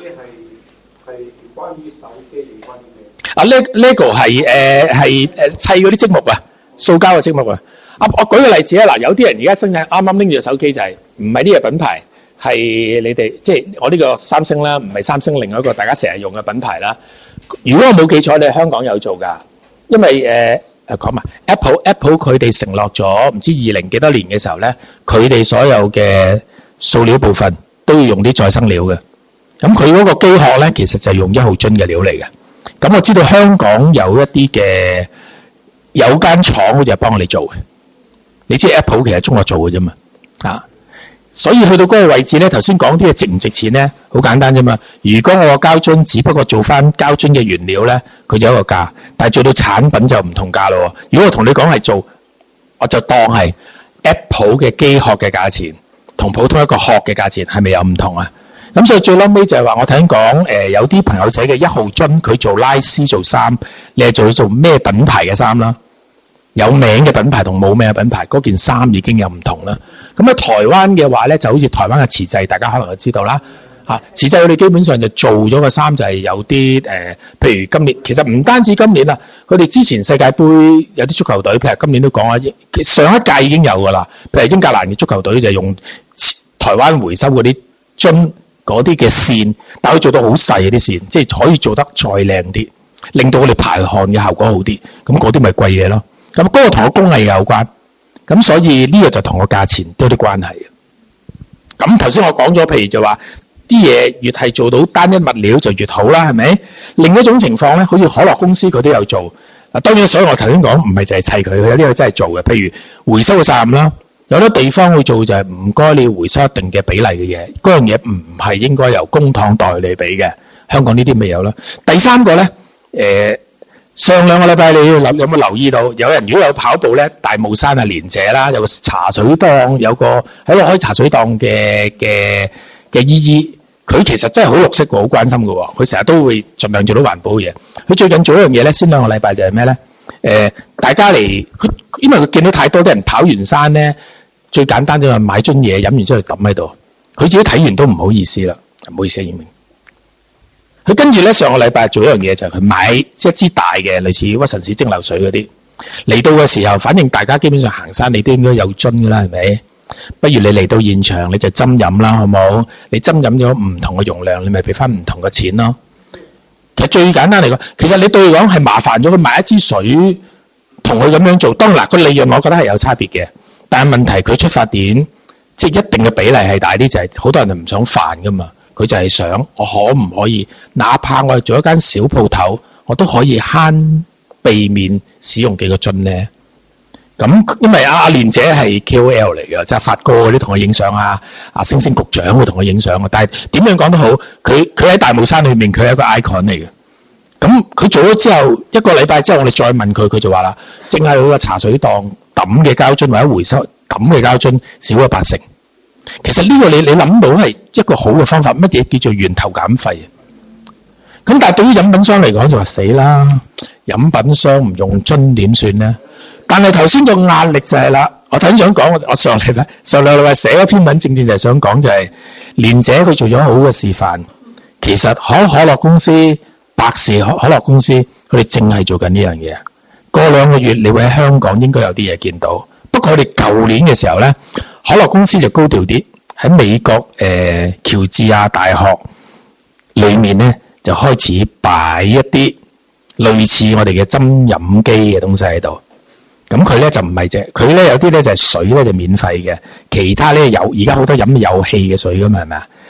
啊，Lego 係誒係誒砌嗰啲積木啊，塑膠嘅積木啊。啊，我舉個例子啊，嗱，有啲人而家生產啱啱拎住手機就係唔係呢個品牌。係你哋即係我呢個三星啦，唔係三星，另外一個大家成日用嘅品牌啦。如果我冇記錯，你香港有做噶，因為誒誒講埋 Apple Apple 佢哋承諾咗唔知二零幾多年嘅時候咧，佢哋所有嘅塑料部分都要用啲再生料嘅。咁佢嗰個機殼咧，其實就係用一號樽嘅料嚟嘅。咁我知道香港有一啲嘅有間廠好似係幫我哋做嘅。你知 Apple 其實中國做嘅啫嘛，啊。所以去到嗰個位置咧，頭先講啲嘢值唔值錢咧，好簡單啫嘛。如果我個膠樽只不過做翻膠樽嘅原料咧，佢就有一個價，但係做到產品就唔同價咯。如果我同你講係做，我就當係 Apple 嘅機殼嘅價錢，同普通一個殼嘅價錢係咪有唔同啊？咁所以最撈尾就係話，我頭先講誒，有啲朋友仔嘅一號樽，佢做拉絲做衫，你係做做咩品牌嘅衫啦？有名嘅品牌同冇名嘅品牌，嗰件衫已經有唔同啦。咁喺台灣嘅話咧，就好似台灣嘅慈濟，大家可能都知道啦。嚇，慈濟佢哋基本上就做咗個衫，就係有啲誒、呃，譬如今年其實唔單止今年啦，佢哋之前世界盃有啲足球隊，譬如今年都講啊，上一屆已經有噶啦。譬如英格蘭嘅足球隊就用台灣回收嗰啲樽嗰啲嘅線，但係佢做到好細嗰啲線，即係可以做得再靚啲，令到我哋排汗嘅效果好啲。咁嗰啲咪貴嘢咯。咁嗰個同個工藝有關，咁所以呢個就同個價錢都有啲關係。咁頭先我講咗，譬如就話啲嘢越係做到單一物料就越好啦，係咪？另一種情況咧，好似可樂公司佢都有做。嗱，當然所以我頭先講唔係就係砌佢，佢有啲嘢真係做嘅。譬如回收嘅責任啦，有啲地方會做就係唔該你回收一定嘅比例嘅嘢，嗰樣嘢唔係應該由公帑代理俾嘅。香港呢啲未有啦。第三個咧，誒、呃。上兩個禮拜你有有冇留意到？有人如果有跑步咧，大帽山啊、連姐啦，有個茶水檔，有個喺度開茶水檔嘅嘅嘅姨姨，佢其實真係好綠色喎，好關心嘅喎。佢成日都會盡量做到環保嘅嘢。佢最近做一樣嘢咧，先兩個禮拜就係咩咧？誒，大家嚟，佢因為佢見到太多啲人跑完山咧，最簡單就係買樽嘢飲完之後抌喺度。佢自己睇完都唔好意思啦，唔好意思啊，英明。佢跟住咧，上個禮拜做一樣嘢就係佢買一支大嘅類似屈臣氏蒸餾水嗰啲嚟到嘅時候，反正大家基本上行山你都應該有樽噶啦，係咪？不如你嚟到現場你就斟飲啦，好冇？你斟飲咗唔同嘅容量，你咪俾翻唔同嘅錢咯。其實最簡單嚟講，其實你對佢講係麻煩咗，佢買一支水同佢咁樣做，當然嗱個利潤我覺得係有差別嘅，但係問題佢出發點即係一定嘅比例係大啲，就係好多人就唔想煩噶嘛。佢就係想，我可唔可以，哪怕我係做一間小鋪頭，我都可以慳避免使用幾個樽咧。咁因為阿阿蓮姐係 K O L 嚟嘅，即係發哥嗰啲同佢影相啊，阿星星局長會同佢影相啊。但係點樣講都好，佢佢喺大帽山裏面，佢係一個 icon 嚟嘅。咁佢做咗之後，一個禮拜之後，我哋再問佢，佢就話啦，淨係佢個茶水檔抌嘅膠樽或者回收抌嘅膠樽少咗八成。其實呢個你你諗到係一個好嘅方法，乜嘢叫做源頭減廢？咁但係對於飲品商嚟講就話死啦，飲品商唔用樽點算呢？但係頭先個壓力就係啦，我頭先想講，我上禮拜上兩禮拜寫一篇文，正正就係想講就係蓮姐佢做咗好嘅示範。其實可可樂公司、百事可可樂公司，佢哋淨係做緊呢樣嘢。過兩個月你會喺香港應該有啲嘢見到。不過佢哋舊年嘅時候咧，可樂公司就高調啲，喺美國誒喬治亞大學裏面咧就開始擺一啲類似我哋嘅斟飲機嘅東西喺度。咁佢咧就唔係啫，佢咧有啲咧就係水咧就免費嘅，其他咧有而家好多飲有氣嘅水噶嘛，係咪啊？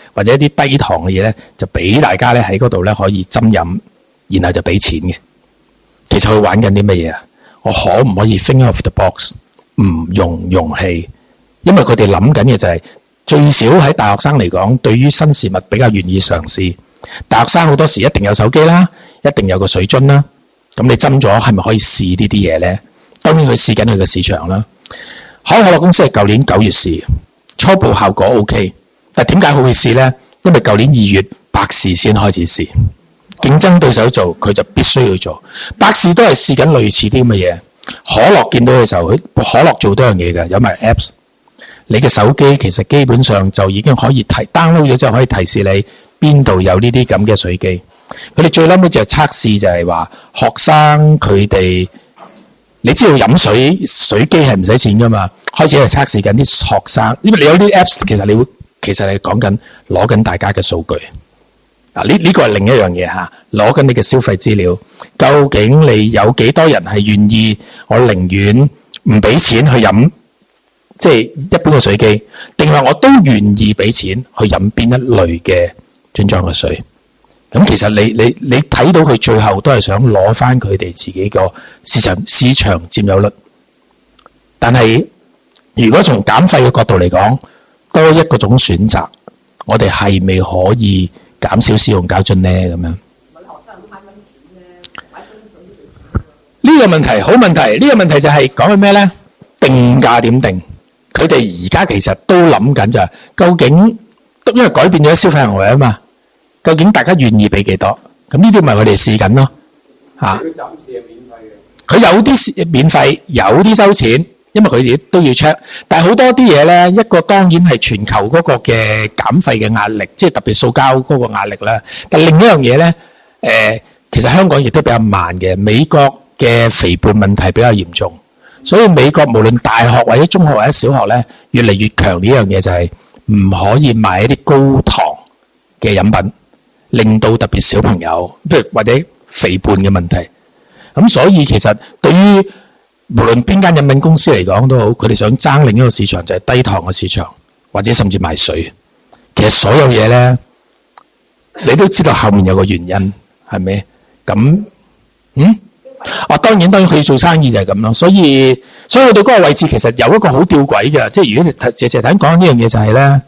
或者一啲低糖嘅嘢咧，就俾大家咧喺嗰度咧可以斟飲，然後就俾錢嘅。其實佢玩緊啲乜嘢啊？我可唔可以 think of the box， 唔用容器？因為佢哋諗緊嘅就係、是、最少喺大學生嚟講，對於新事物比較願意嘗試。大學生好多時一定有手機啦，一定有個水樽啦。咁你斟咗係咪可以試呢啲嘢咧？當然佢試緊佢嘅市場啦。可口可樂公司係舊年九月試，初步效果 OK。但點解佢會試咧？因為舊年二月百事先開始試，競爭對手做，佢就必須要做。百事都係試緊類似啲咁嘅嘢。可樂見到嘅時候，佢可樂做多樣嘢嘅，有埋 Apps。你嘅手機其實基本上就已經可以提 download 咗之後，可以提示你邊度有呢啲咁嘅水機。佢哋最撚尾就係測試，就係話學生佢哋，你知道飲水水機係唔使錢噶嘛？開始係測試緊啲學生，因為你有啲 Apps， 其實你會其實係講緊攞緊大家嘅數據。嗱，呢呢個係另一樣嘢嚇，攞緊你嘅消費資料。究竟你有幾多人係願意？我寧願唔俾錢去飲，即係一般嘅水機，定係我都願意俾錢去飲邊一類嘅樽裝嘅水？咁其實你你你睇到佢最後都係想攞翻佢哋自己個市場市場佔有率。但係如果從減廢嘅角度嚟講，多一個種選擇，我哋係咪可以減少使用膠樽呢？咁樣呢個問題好問題，呢個問題就係講緊咩呢？定價點定？佢哋而家其實都諗緊就係究竟，因為改變咗消費行為啊嘛。究竟大家願意俾幾多？咁呢啲咪我哋試緊咯，嚇。佢暫時係免費嘅。佢有啲免費，有啲收錢，因為佢哋都要 check。但係好多啲嘢咧，一個當然係全球嗰個嘅減廢嘅壓力，即係特別塑膠嗰個壓力啦。但另一樣嘢咧，誒，其實香港亦都比較慢嘅。美國嘅肥胖問題比較嚴重，所以美國無論大學或者中學或者小學咧，越嚟越強呢樣嘢就係唔可以賣一啲高糖嘅飲品。令到特別小朋友，譬如或者肥胖嘅問題，咁所以其實對於無論邊間飲品公司嚟講都好，佢哋想爭另一個市場就係低糖嘅市場，或者甚至賣水。其實所有嘢咧，你都知道後面有個原因，係咪？咁，嗯，啊當然當然佢做生意就係咁咯。所以所以去到嗰個位置，其實有一個好吊詭嘅，即係如果你謝謝頭講呢樣嘢就係咧。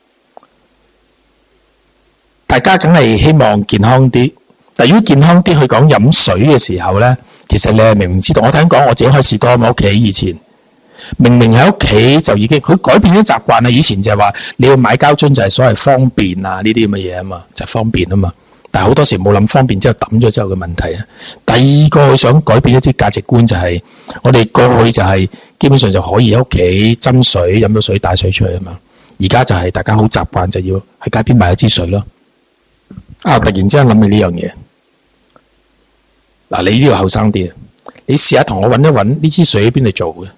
大家梗係希望健康啲，但如果健康啲去講飲水嘅時候咧，其實你係明明知道。我聽講我自己開士多喺屋企以前，明明喺屋企就已經佢改變咗習慣啦。以前就係話你要買膠樽就係所謂方便啊呢啲咁嘅嘢啊嘛，就係方便啊嘛。但係好多時冇諗方便之後抌咗之後嘅問題啊。第二個佢想改變一啲價值觀就係我哋過去就係基本上就可以喺屋企斟水飲到水帶水出去啊嘛。而家就係大家好習慣就要喺街邊買一支水咯。啊！突然之間諗起呢樣嘢，嗱，你呢個後生啲，你試下同我揾一揾呢支水喺邊度做嘅？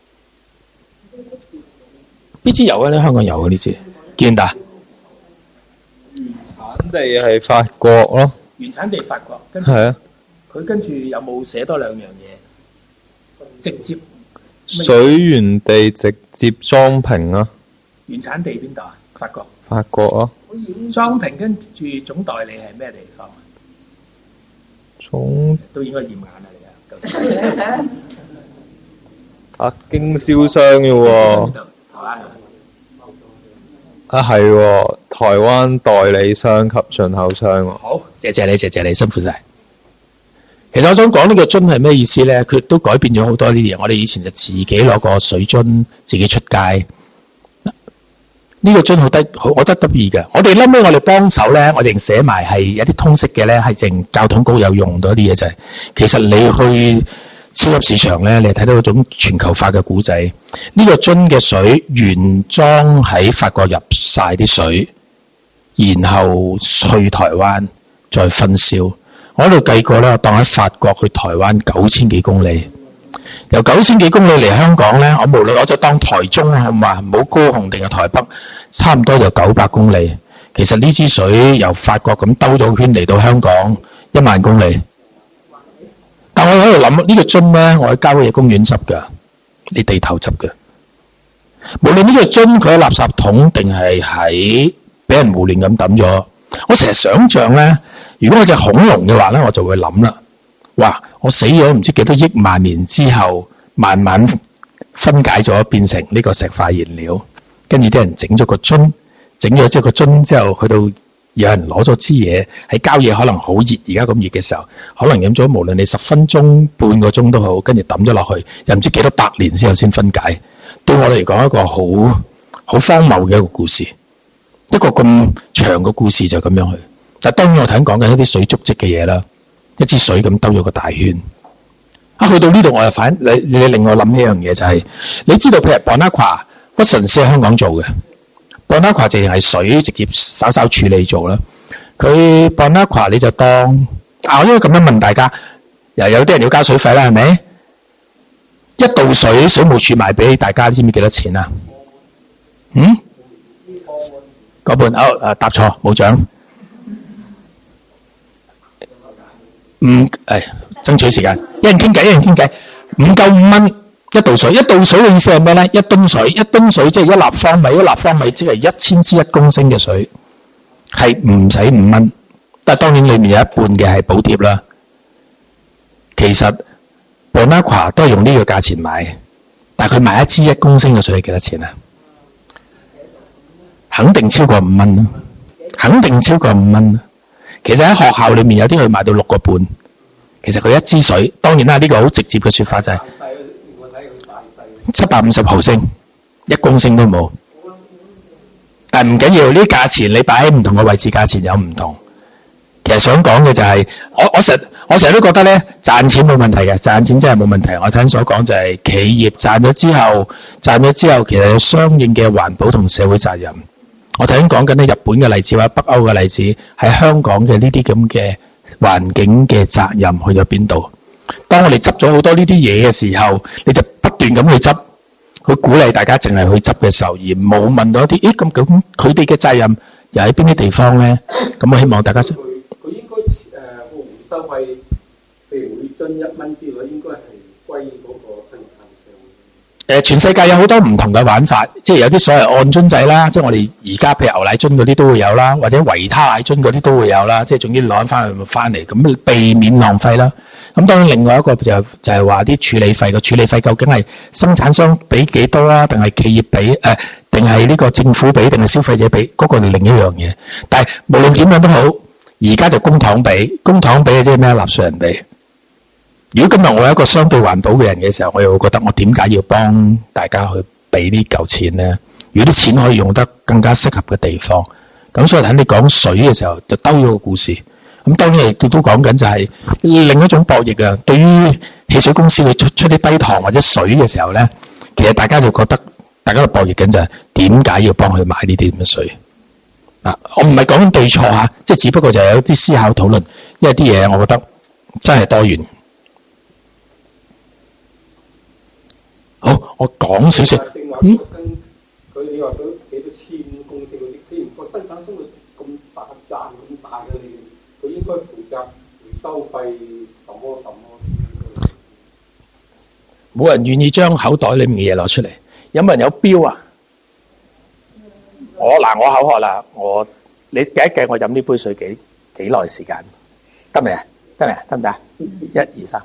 呢支有嘅咧，香港有嘅呢支，見到？ 原產地係法國咯。 原產地法國，跟係啊。 佢跟住有冇寫多兩樣嘢？直接水源地直接裝瓶啊！ 原產地邊度啊？法國。 法國啊。 裝瓶跟住總代理係咩地方？ 總都應該驗眼啦，你啊！ 啊，經銷商嘅喎。 台灣啊？ 啊係喎，台灣代理商及進口商喎。 好，謝謝你，謝謝你，辛苦晒。其實我想講呢個樽係咩意思咧？佢亦都改變咗好多呢啲嘢。我哋以前就自己攞個水樽自己出街。呢個樽好得，好我覺得得意嘅。我哋後尾我哋幫手咧，我哋寫埋係一啲通識嘅咧，係淨教統局有用到一啲嘢就係。其實你去超級市場咧，你睇到嗰種全球化嘅古仔。呢個樽嘅水原裝喺法國入晒啲水，然後去台灣再分銷。我喺度計過咧，我當喺法國去台灣九千幾公里。由九千幾公里嚟香港咧，我無論我就當台中好嘛，唔好高雄定係台北，差唔多有九百公里。其實呢支水由法國咁兜咗圈嚟到香港一萬公里。但我喺度諗呢個樽咧，我喺郊野公園執㗎，你地頭執嘅。無論呢個樽佢喺垃圾桶定係喺俾人胡亂咁抌咗。我成日想像咧，如果我隻恐龍嘅話咧，我就會諗啦，哇！我死咗唔知幾多億萬年之後，慢慢分解咗變成呢個石化燃料，跟住啲人整咗個樽，整咗即係個樽之後，去到有人攞咗支嘢喺郊野，可能好熱，而家咁熱嘅時候，可能飲咗無論你十分鐘、半個鐘都好，跟住抌咗落去，又唔知幾多百年之後先分解。對我嚟講，一個好好荒謬嘅一個故事，一個咁長嘅故事就咁樣去。但當然我頭先講緊一啲水足跡嘅嘢啦，一支水咁兜咗個大圈。啊，去到呢度我又反你你令我諗起一樣嘢就係、是，你知道譬如 Bonaqua 屈臣氏喺香港做嘅 Bonaqua 淨係水直接稍稍處理做啦。佢 Bonaqua 你就當啊，我應該咁樣問大家，又有啲人要交水費啦，係咪？一度水水務署賣俾大家，你知唔知幾多錢啊？嗯？嗰半哦誒答錯冇獎。唔誒，爭取時間，一人傾偈，一人傾偈，唔夠五蚊一度水，一度水嘅意思係咩咧？一噸水，一噸水即係一立方米，一立方米即係一千支一公升嘅水，係唔使五蚊。但係當然裡面有一半嘅係補貼啦。其實 Bonaqua 都係用呢個價錢買，但係佢賣一支一公升嘅水係幾多錢啊？肯定超過五蚊啦，肯定超過五蚊啦。其實喺學校裏面有啲佢賣到六個半，其實佢一支水，當然啦，呢個好直接嘅說法就係七百五十毫升，一公升都冇。但唔緊要，呢啲價錢你擺喺唔同嘅位置，價錢有唔同。其實想講嘅就係，我我成我成日都覺得咧，賺錢冇問題嘅，賺錢真係冇問題。我頭先所講就係企業賺咗之後，賺咗之後其實有相應嘅環保同社會責任。我頭先講緊咧日本嘅例子或者北歐嘅例子，喺香港嘅呢啲咁嘅環境嘅責任去咗邊度？當我哋執咗好多呢啲嘢嘅時候，你就不斷咁去執，去鼓勵大家淨係去執嘅時候，而冇問到一啲，咦咁咁佢哋嘅責任又喺邊啲地方咧？咁我希望大家識。 佢應該誒個回收費，譬如每樽一蚊之類，應該係歸嗰個生產商。 誒，全世界有好多唔同嘅玩法，即係有啲所謂按樽制啦，即係我哋而家譬如牛奶樽嗰啲都會有啦，或者維他奶樽嗰啲都會有啦，即係總之攞翻去翻嚟，咁避免浪費啦。咁當然另外一個就就係話啲處理費，個處理費究竟係生產商俾幾多啊，定係企業俾誒，定係呢個政府俾，定係消費者俾？嗰個係另一樣嘢。但係無論點樣都好，而家就公帑俾，公帑俾即係咩？納稅人俾。如果今日我係一個相對環保嘅人嘅時候，我又會覺得我點解要幫大家去俾呢嚿錢呢？如果啲錢可以用得更加適合嘅地方，咁所以喺你講水嘅時候就兜咗個故事。咁當然亦都都講緊就係另一種博弈啊。對於汽水公司去出出啲低糖或者水嘅時候呢，其實大家就覺得大家都博弈緊就係點解要幫佢買呢啲咁嘅水啊？我唔係講緊對錯嚇，即係只不過就係有啲思考討論，因為啲嘢我覺得真係多元。好，我講少少。嗯。 佢你話佢幾多千公升嗰啲，既然個生產商佢咁大賺咁大嘅利潤，佢應該負責回收費什麼什麼。 冇人願意將口袋裡面嘅嘢攞出嚟。有冇人有標啊？我嗱，我口渴啦，我你計一計，我飲呢杯水幾幾耐時間？得未啊？得未啊？得唔得啊？一二三。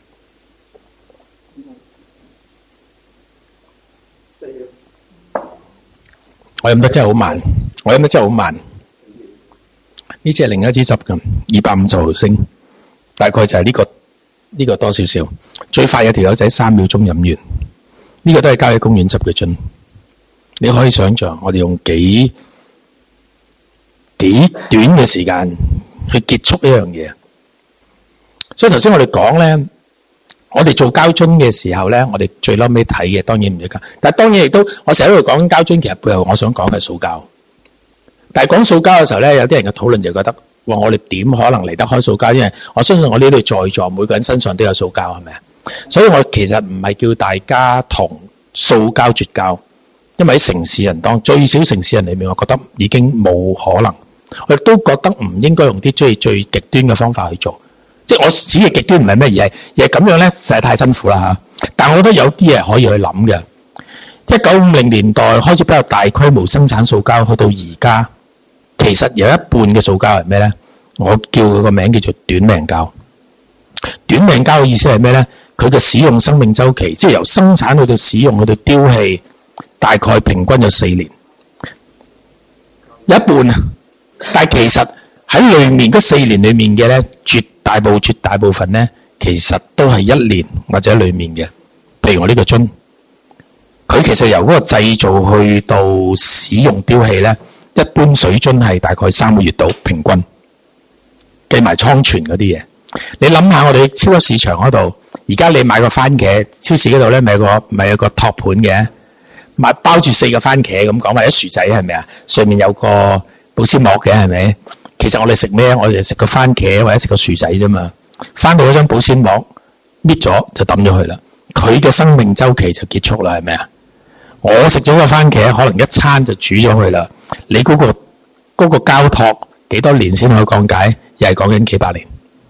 我飲得真係好慢，我飲得真係好慢。呢隻係另一支汁咁，二百五十毫升，大概就係呢個呢個多少少。最快有條友仔三秒鐘飲完，呢個都係郊野公園汁嘅樽。你可以想象，我哋用幾幾短嘅時間去結束一樣嘢。所以頭先我哋講咧。我哋做膠樽嘅時候咧，我哋最撈尾睇嘅當然唔係膠，但係當然亦都我成日喺度講膠樽，其實背後我想講係塑膠。但係講塑膠嘅時候咧，有啲人嘅討論就覺得，哇！我哋點可能離得開塑膠？因為我相信我呢度在座每個人身上都有塑膠，係咪啊？所以我其實唔係叫大家同塑膠絕交，因為喺城市人當最少城市人裏面，我覺得已經冇可能。我亦都覺得唔應該用啲最最極端嘅方法去做。即係我指嘅極端唔係咩，而係而係咁樣咧，實在太辛苦啦嚇。但係我覺得有啲嘢可以去諗嘅。一九五零年代開始比較大規模生產塑膠，去到而家其實有一半嘅塑膠係咩咧？我叫佢個名叫做短命膠。短命膠嘅意思係咩咧？佢嘅使用生命周期，即係由生產去到使用去到丟棄，大概平均有四年，有一半啊！但係其實喺裡面嗰四年裡面嘅咧，絕大部絕大部分咧，其實都係一年或者裡面嘅。譬如我呢個樽，佢其實由嗰個製造去到使用丟棄咧，一般水樽係大概三個月到平均，計埋倉存嗰啲嘢。你諗下，我哋超級市場嗰度，而家你買個番茄，超市嗰度咧咪有個咪有個托盤嘅，買包住四個番茄咁講，或者薯仔係咪啊？上面有個保鮮膜嘅係咪？其實我哋食咩？我哋食個番茄或者食個薯仔啫嘛。翻到嗰張保鮮膜搣咗就抌咗佢啦，佢嘅生命週期就結束啦，係咪啊？我食咗個番茄，可能一餐就煮咗佢啦。你嗰個嗰個膠托幾多年先可以降解？又係講緊幾百年。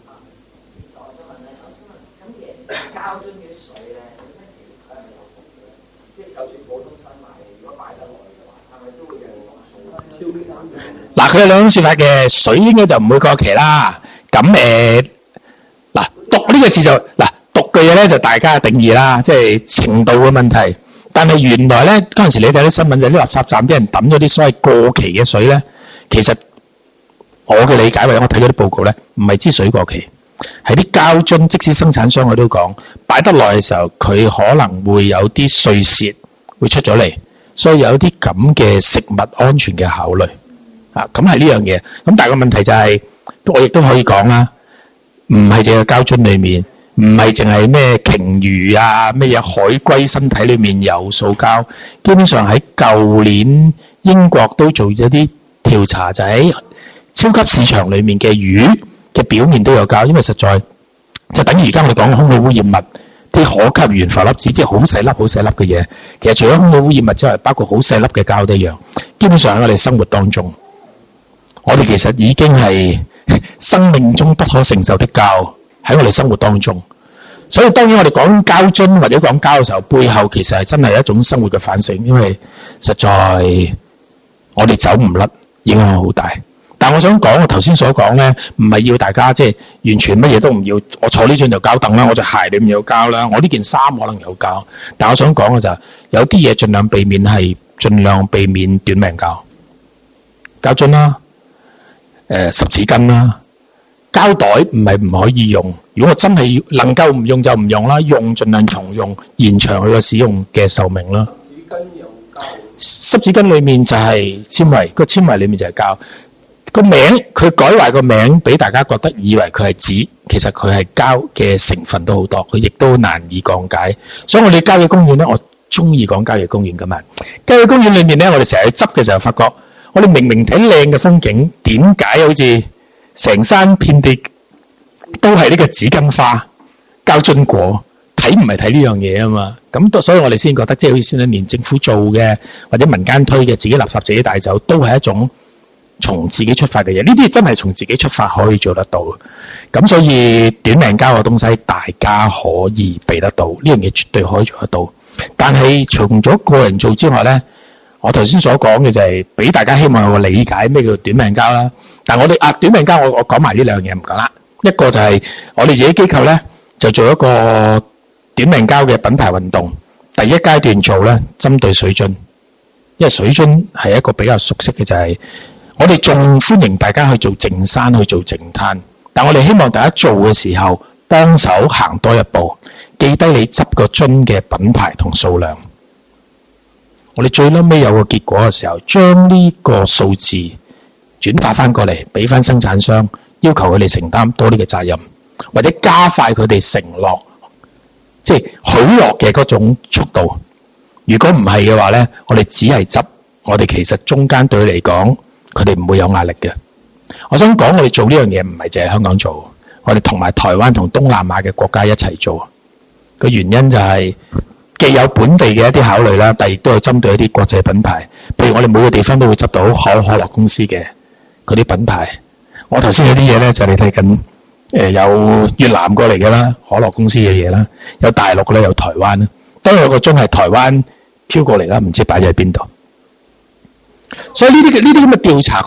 嗱，佢有兩種說法嘅，水應該就唔會過期啦。咁誒，嗱，毒呢個字就嗱，毒嘅嘢咧就大家嘅定義啦，即係程度嘅問題。但係原來咧嗰陣時你睇啲新聞就啲垃圾站啲人抌咗啲所謂過期嘅水咧，其實我嘅理解或者我睇嗰啲報告咧，唔係支水過期，係啲膠樽，即使生產商佢都講擺得耐嘅時候，佢可能會有啲碎屑會出咗嚟，所以有啲咁嘅食物安全嘅考慮。啊，咁係呢樣嘢，咁但係個問題就係，我亦都可以講啦，唔係淨係膠樽裏面，唔係淨係咩鯨魚啊，咩嘢海龜身體裏面有塑膠，基本上喺舊年英國都做咗啲調查，就喺超級市場裏面嘅魚嘅表面都有膠，因為實在就等於而家我哋講嘅空氣污染物，啲可吸懸浮粒子，即係好細粒、好細粒嘅嘢，其實除咗空氣污染物之外，包括好細粒嘅膠都一樣，基本上喺我哋生活當中。我哋其實已經係生命中不可承受的膠喺我哋生活當中，所以當然我哋講膠樽或者講膠嘅時候，背後其實係真係一種生活嘅反省，因為實在我哋走唔甩，影響好大。但我想講，我頭先所講咧，唔係要大家即係完全乜嘢都唔要，我坐呢張就膠凳啦，我隻鞋裏面有膠啦，我呢件衫可能有膠。但我想講嘅就係有啲嘢盡量避免係盡量避免短命膠，膠樽啦。誒濕紙巾啦，膠袋唔係唔可以用。如果我真係能夠唔用就唔用啦，用盡量重用，延長佢個使用嘅壽命啦。濕紙巾有膠，濕紙巾裡面就係纖維，個纖維裡面就係膠。個名佢改壞個名，俾大家覺得以為佢係紙，其實佢係膠嘅成分都好多，佢亦都難以降解。所以我哋郊野公園咧，我中意講郊野公園噶嘛。郊野公園裡面咧，我哋成日去執嘅時候，發覺。我哋明明睇靚嘅風景，點解好似成山遍地都係呢個紙巾花、膠樽果？睇唔係睇呢樣嘢啊嘛！咁所以我哋先覺得，即係好似先一年政府做嘅，或者民間推嘅，自己垃圾自己帶走，都係一種從自己出發嘅嘢。呢啲真係從自己出發可以做得到。咁所以短命膠嘅東西，大家可以避得到，呢樣嘢絕對可以做得到。但係除咗個人做之外咧，我頭先所講嘅就係俾大家希望有個理解咩叫短命膠啦。但我哋啊短命膠，我我講埋呢兩樣嘢唔講啦。一個就係我哋自己機構咧，就做一個短命膠嘅品牌運動。第一階段做咧，針對水樽，因為水樽係一個比較熟悉嘅，就係我哋仲歡迎大家去做淨山去做淨灘，但我哋希望大家做嘅時候幫手行多一步，記低你執個樽嘅品牌同數量。我哋最嬲尾有個結果嘅時候，將呢個數字轉化翻過嚟，俾翻生產商，要求佢哋承擔多啲嘅責任，或者加快佢哋承諾，即係許諾嘅嗰種速度。如果唔係嘅話呢，我哋只係執，我哋其實中間對佢嚟講，佢哋唔會有壓力嘅。我想講，我哋做呢樣嘢唔係淨係香港做，我哋同埋台灣同東南亞嘅國家一齊做。個原因就係、是。既有本地嘅一啲考慮啦，但係亦都係針對一啲國際品牌。譬如我哋每個地方都會執到可可樂公司嘅嗰啲品牌。我頭先有啲嘢咧，就你睇緊誒有越南過嚟嘅啦，可樂公司嘅嘢啦，有大陸嘅咧，有台灣啦。當然有個鐘係台灣飄過嚟啦，唔知擺咗喺邊度。所以呢啲嘅呢啲咁嘅調查，佢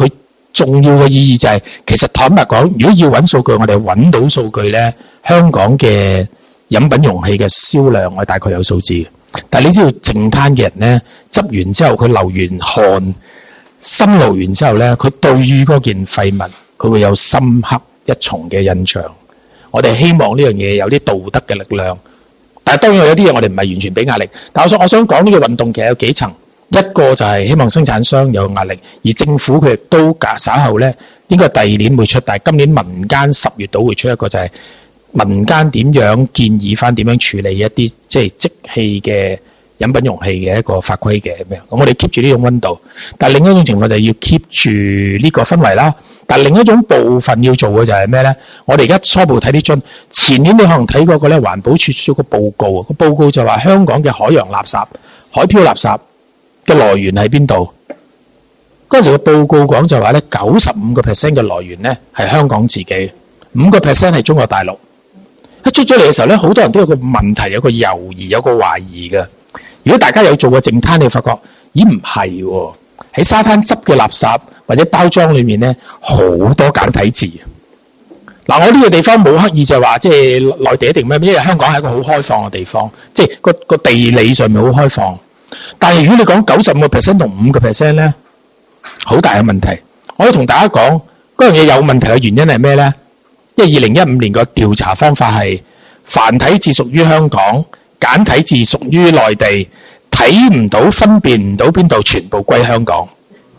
重要嘅意義就係、是，其實坦白講，如果要揾數據，我哋揾到數據咧，香港嘅飲品容器嘅銷量，我大概有數字嘅。但係你知道淨灘嘅人咧，執完之後佢流完汗，心流完之後咧，佢對於嗰件廢物，佢會有深刻一重嘅印象。我哋希望呢樣嘢有啲道德嘅力量，但係當然有啲嘢我哋唔係完全俾壓力。但係我想我想講呢個運動其實有幾層，一個就係希望生產商有壓力，而政府佢亦都隔稍後咧，應該第二年會出，但係今年民間十月度會出一個就係、是。民間點樣建議翻點樣處理一啲即係即棄嘅飲品容器嘅一個法規嘅咩？咁我哋 keep 住呢種溫度，但係另一種情況就係要 keep 住呢個氛圍啦。但係另一種部分要做嘅就係咩咧？我哋而家初步睇啲樽，前年你可能睇過個咧環保署出個報告，個報告就話香港嘅海洋垃圾、海漂垃圾嘅來源喺邊度？嗰陣時個報告講就話咧，九十五個 percent 嘅來源咧係香港自己，五個 percent 係中國大陸。一出咗嚟嘅時候咧，好多人都有個問題，有個猶豫，有個懷疑嘅。如果大家有做過淨灘，你會發覺，咦唔係喎？喺沙灘執嘅垃圾或者包裝裏面咧，好多簡體字。嗱，我呢個地方冇刻意就話，即係內地一定咩？因為香港係一個好開放嘅地方，即係個個地理上面好開放。但係如果你講九十五個 percent 同五個 percent 咧，好大嘅問題。我要同大家講，嗰樣嘢有問題嘅原因係咩咧？因為二零一五年個調查方法係繁體字屬於香港，簡體字屬於內地，睇唔到分辨唔到邊度，全部歸香港。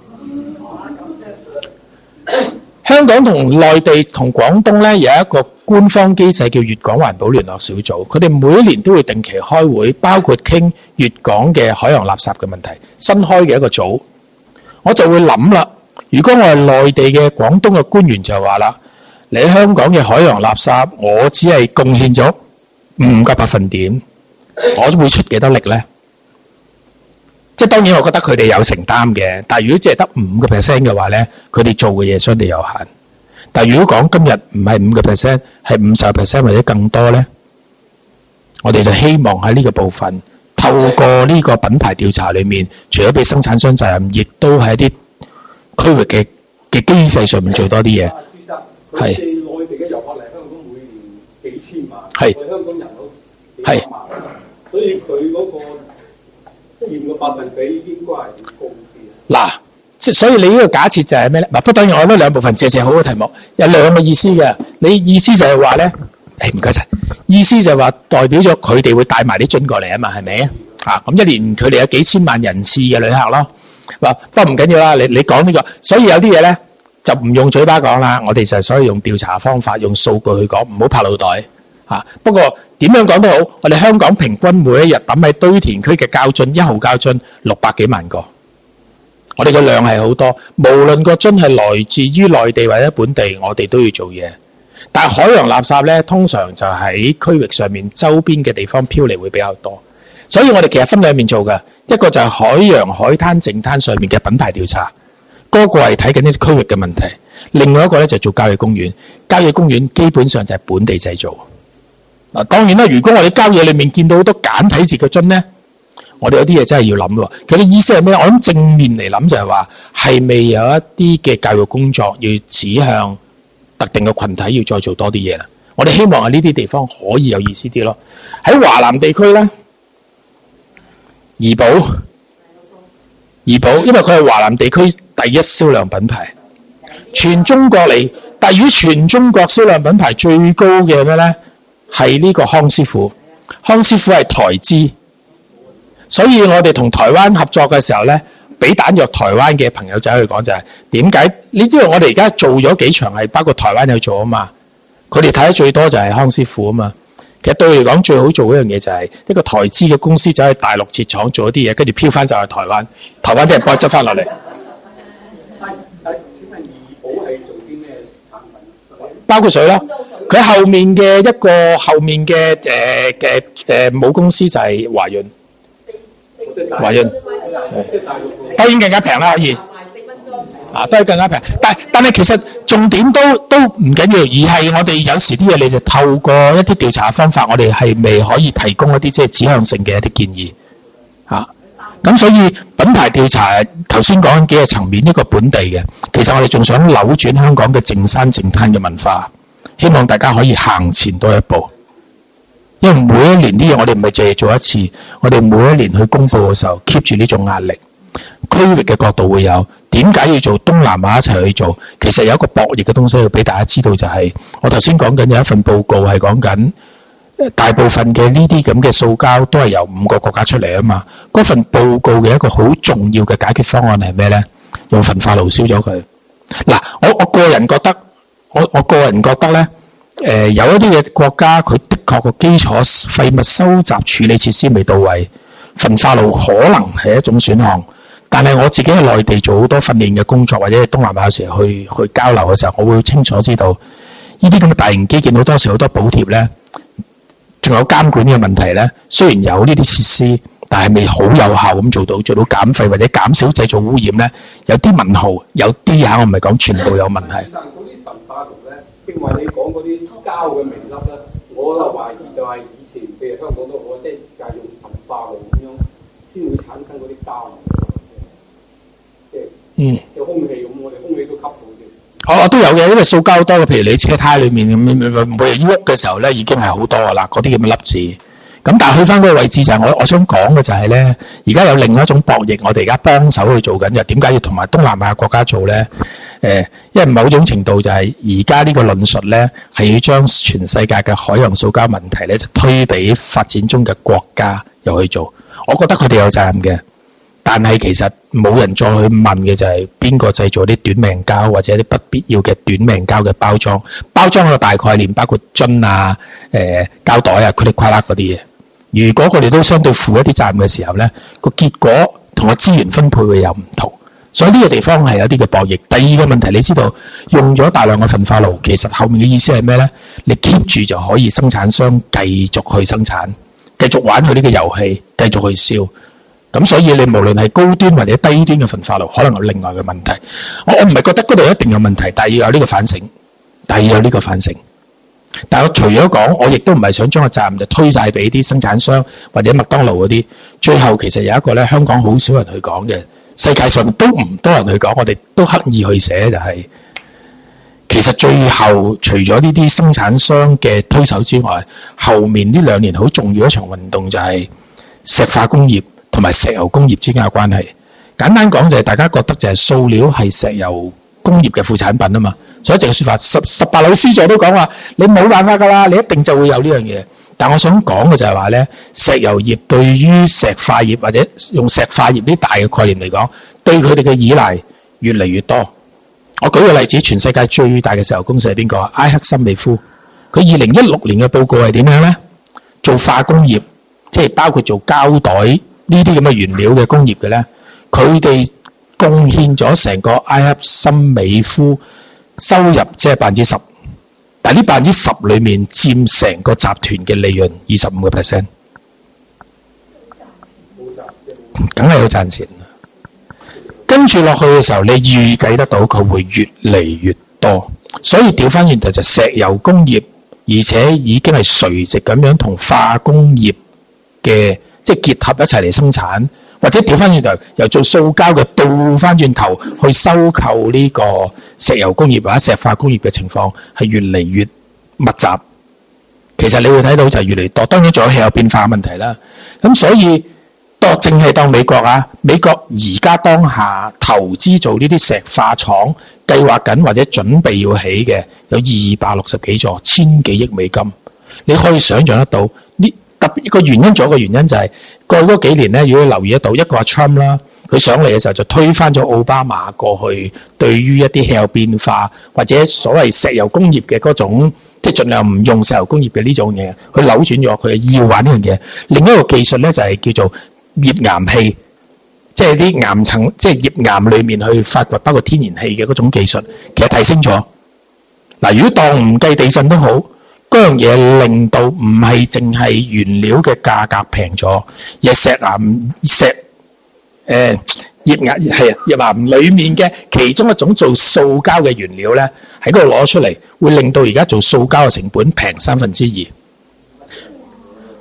香港同內地同廣東咧有一個官方機制叫粵港環保聯絡小組，佢哋每一年都會定期開會，包括傾粵港嘅海洋垃圾嘅問題。新開嘅一個組，我就會諗啦，如果我係內地嘅廣東嘅官員就話啦。你香港嘅海洋垃圾，我只係貢獻咗五個百分點，我會出幾多力呢？即係當然，我覺得佢哋有承擔嘅。但係如果只係得五個 percent 嘅話呢，佢哋做嘅嘢相對有限。但係如果講今日唔係五個 percent，係五十 percent 或者更多呢，我哋就希望喺呢個部分透過呢個品牌調查裏面，除咗俾生產商責任，亦都喺一啲區域嘅嘅機制上面做多啲嘢。 佢哋內地嘅遊客嚟香港每年幾千萬， 係我哋香港人口幾百萬，所以佢嗰個佔嘅百分比應該係高啲。嗱， 即係所以你呢個假設就係咩咧？嗱，不過當然我覺得兩部分謝謝好嘅題目，有兩個意思嘅。你意思就係話咧，誒唔該晒，意思就係話代表咗佢哋會帶埋啲樽過嚟啊嘛，係咪啊？啊，咁一年佢哋有幾千萬人次嘅旅客咯。嗱，不過唔緊要啦，你你講呢個，所以有啲嘢咧。就唔用嘴巴講啦，我哋就係所以用調查方法，用數據去講，唔好拍腦袋嚇。不過點樣講都好，我哋香港平均每一日抌喺堆填區嘅膠樽，一號膠樽六百幾萬個，我哋個量係好多。無論個樽係來自於內地或者本地，我哋都要做嘢。但係海洋垃圾咧，通常就喺區域上面周邊嘅地方飄嚟會比較多，所以我哋其實分兩面做嘅，一個就係海洋海灘淨灘上面嘅品牌調查。嗰個係睇緊呢啲區域嘅問題，另外一個咧就做郊野公園。郊野公園基本上就係本地製造。嗱，當然啦，如果我哋郊野裏面見到好多簡體字嘅樽咧，我哋有啲嘢真係要諗喎。佢嘅意思係咩？我諗正面嚟諗就係話，係咪有一啲嘅教育工作要指向特定嘅群體，要再做多啲嘢啦？我哋希望喺呢啲地方可以有意思啲咯。喺華南地區咧，怡寶。怡寶，因為佢係華南地區第一銷量品牌，全中國嚟，但係如果全中國銷量品牌最高嘅咩咧，係呢個康師傅。康師傅係台資，所以我哋同台灣合作嘅時候咧，俾彈藥台灣嘅朋友仔去講就係點解？你知道我哋而家做咗幾場係包括台灣有做啊嘛，佢哋睇得最多就係康師傅啊嘛。其實對佢嚟講最好做一樣嘢就係一個台資嘅公司走去大陸設廠做一啲嘢，跟住飄翻就去台灣，台灣啲人幫佢執翻落嚟。 係係，請問怡寶係做啲咩產品？ 包括水咯，佢後面嘅一個後面嘅誒嘅誒母公司就係華潤，華潤，當然更加平啦，可以。啊，都係更加平，但但係其實重點都都唔緊要，而係我哋有時啲嘢，你就透過一啲調查方法，我哋係咪可以提供一啲即係指向性嘅一啲建議嚇？ 咁所以品牌調查頭先講緊幾個層面，一個本地嘅，其實我哋仲想扭轉香港嘅淨山淨灘嘅文化，希望大家可以行前多一步。因為每一年啲嘢我哋唔係淨係做一次，我哋每一年去公佈嘅時候 keep 住呢種壓力。區域嘅角度會有，點解要做東南亞一齊去做？其實有一個博弈嘅東西要俾大家知道，就係我頭先講緊有一份報告係講緊大部分嘅呢啲咁嘅塑膠都係由五個國家出嚟啊嘛。嗰份報告嘅一個好重要嘅解決方案係咩呢？用焚化爐燒咗佢。嗱，我我個人覺得，我我個人覺得呢，誒、呃、有一啲嘅國家佢的確個基礎廢物收集處理設施未到位，焚化爐可能係一種選項。但係我自己喺內地做好多訓練嘅工作，或者喺東南亞時候去去交流嘅時候，我會清楚知道呢啲咁嘅大型基建好多時好多補貼呢，仲有監管嘅問題呢。雖然有呢啲設施，但係未好有效咁做到做到減廢或者減少製造污染呢。有啲問號，有啲嚇我唔係講全部有問題。 其實嗰啲焚化爐呢，正話你講嗰啲膠嘅微粒呢，我就懷疑就係以前譬如香港都好，即係用焚化爐咁樣先會產生嗰啲膠。 嗯， 有空氣咁，我哋空氣都吸到嘅。 我、哦、都有嘅，因為塑膠多嘅，譬如你車胎裏面咁樣每日喐嘅時候咧，已經係好多噶啦，嗰啲咁嘅粒子。咁但係去翻嗰個位置就係、是、我我想講嘅就係咧，而家有另外一種博弈，我哋而家幫手去做緊嘅。點解要同埋東南亞國家做咧？誒，因為某種程度就係而家呢個論述咧，係要將全世界嘅海洋塑膠問題咧，就推俾發展中嘅國家又去做。我覺得佢哋有責任嘅。但係其實冇人再去問嘅就係邊個製造啲短命膠或者啲不必要嘅短命膠嘅包裝，包裝嘅大概念包括樽啊、誒膠袋啊、噼里啪啦嗰啲嘢。如果佢哋都相對負一啲責任嘅時候呢，個結果同個資源分配會有唔同。所以呢個地方係有啲嘅博弈。第二個問題，你知道用咗大量嘅焚化爐，其實後面嘅意思係咩呢？你 keep 住就可以生產商繼續去生產，繼續玩佢呢個遊戲，繼續去燒。咁所以你無論係高端或者低端嘅焚化爐，可能有另外嘅問題。我我唔係覺得嗰度一定有問題，但係要有呢個反省，但係要有呢個反省。但係我除咗講，我亦都唔係想將個責任就推晒俾啲生產商或者麥當勞嗰啲。最後其實有一個咧，香港好少人去講嘅，世界上都唔多人去講，我哋都刻意去寫就係、是，其實最後除咗呢啲生產商嘅推手之外，後面呢兩年好重要一場運動就係石化工業同埋石油工業之間嘅關係。簡單講就係大家覺得就係塑料係石油工業嘅副產品啊嘛，所以一直嘅説法，十十八老師就都講話你冇辦法㗎啦，你一定就會有呢樣嘢。但我想講嘅就係話咧，石油業對於石化業或者用石化業呢大嘅概念嚟講，對佢哋嘅依賴越嚟越多。我舉個例子，全世界最大嘅石油公司係邊個？埃克森美孚。佢二零一六年嘅報告係點樣咧？做化工業，即係包括做膠袋呢啲咁嘅原料嘅工業嘅咧，佢哋貢獻咗成個埃克森美孚收入即係百分之十。但呢百分之十裏面佔成個集團嘅利潤二十五個 percent， 梗係要賺錢啦。跟住落去嘅時候，你預計得到佢會越嚟越多，所以調翻轉頭就石油工業，而且已經係垂直咁樣同化工業嘅即係結合一齊嚟生產，或者調翻轉頭由做塑膠嘅倒翻轉頭去收購呢個石油工業或者石化工業嘅情況係越嚟越密集。其實你會睇到就係越嚟越多，當然仲有氣候變化問題啦。咁所以當淨係當美國啊，美國而家當下投資做呢啲石化廠，計劃緊或者準備要起嘅有二百六十幾座，千幾億美金。你可以想象得到呢，特別個原因，仲有一個原因就係、是、過去嗰幾年咧，如果留意得到，一個係 Trump 啦。佢上嚟嘅時候就推翻咗奧巴馬過去對於一啲氣候變化或者所謂石油工業嘅嗰種，即係盡量唔用石油工業嘅呢種嘢，佢扭轉咗，佢要玩呢樣嘢。另一個技術咧就係叫做頁岩氣，即係啲岩層，即係頁岩裏面去發掘包括天然氣嘅嗰種技術，其實提升咗。嗱，如果當唔計地震都好，嗰樣嘢令到唔係淨係原料嘅價格平咗，而係石岩石。誒頁岩係啊，頁岩裡面嘅其中一種做塑膠嘅原料咧，喺嗰度攞出嚟，會令到而家做塑膠嘅成本平三分之二。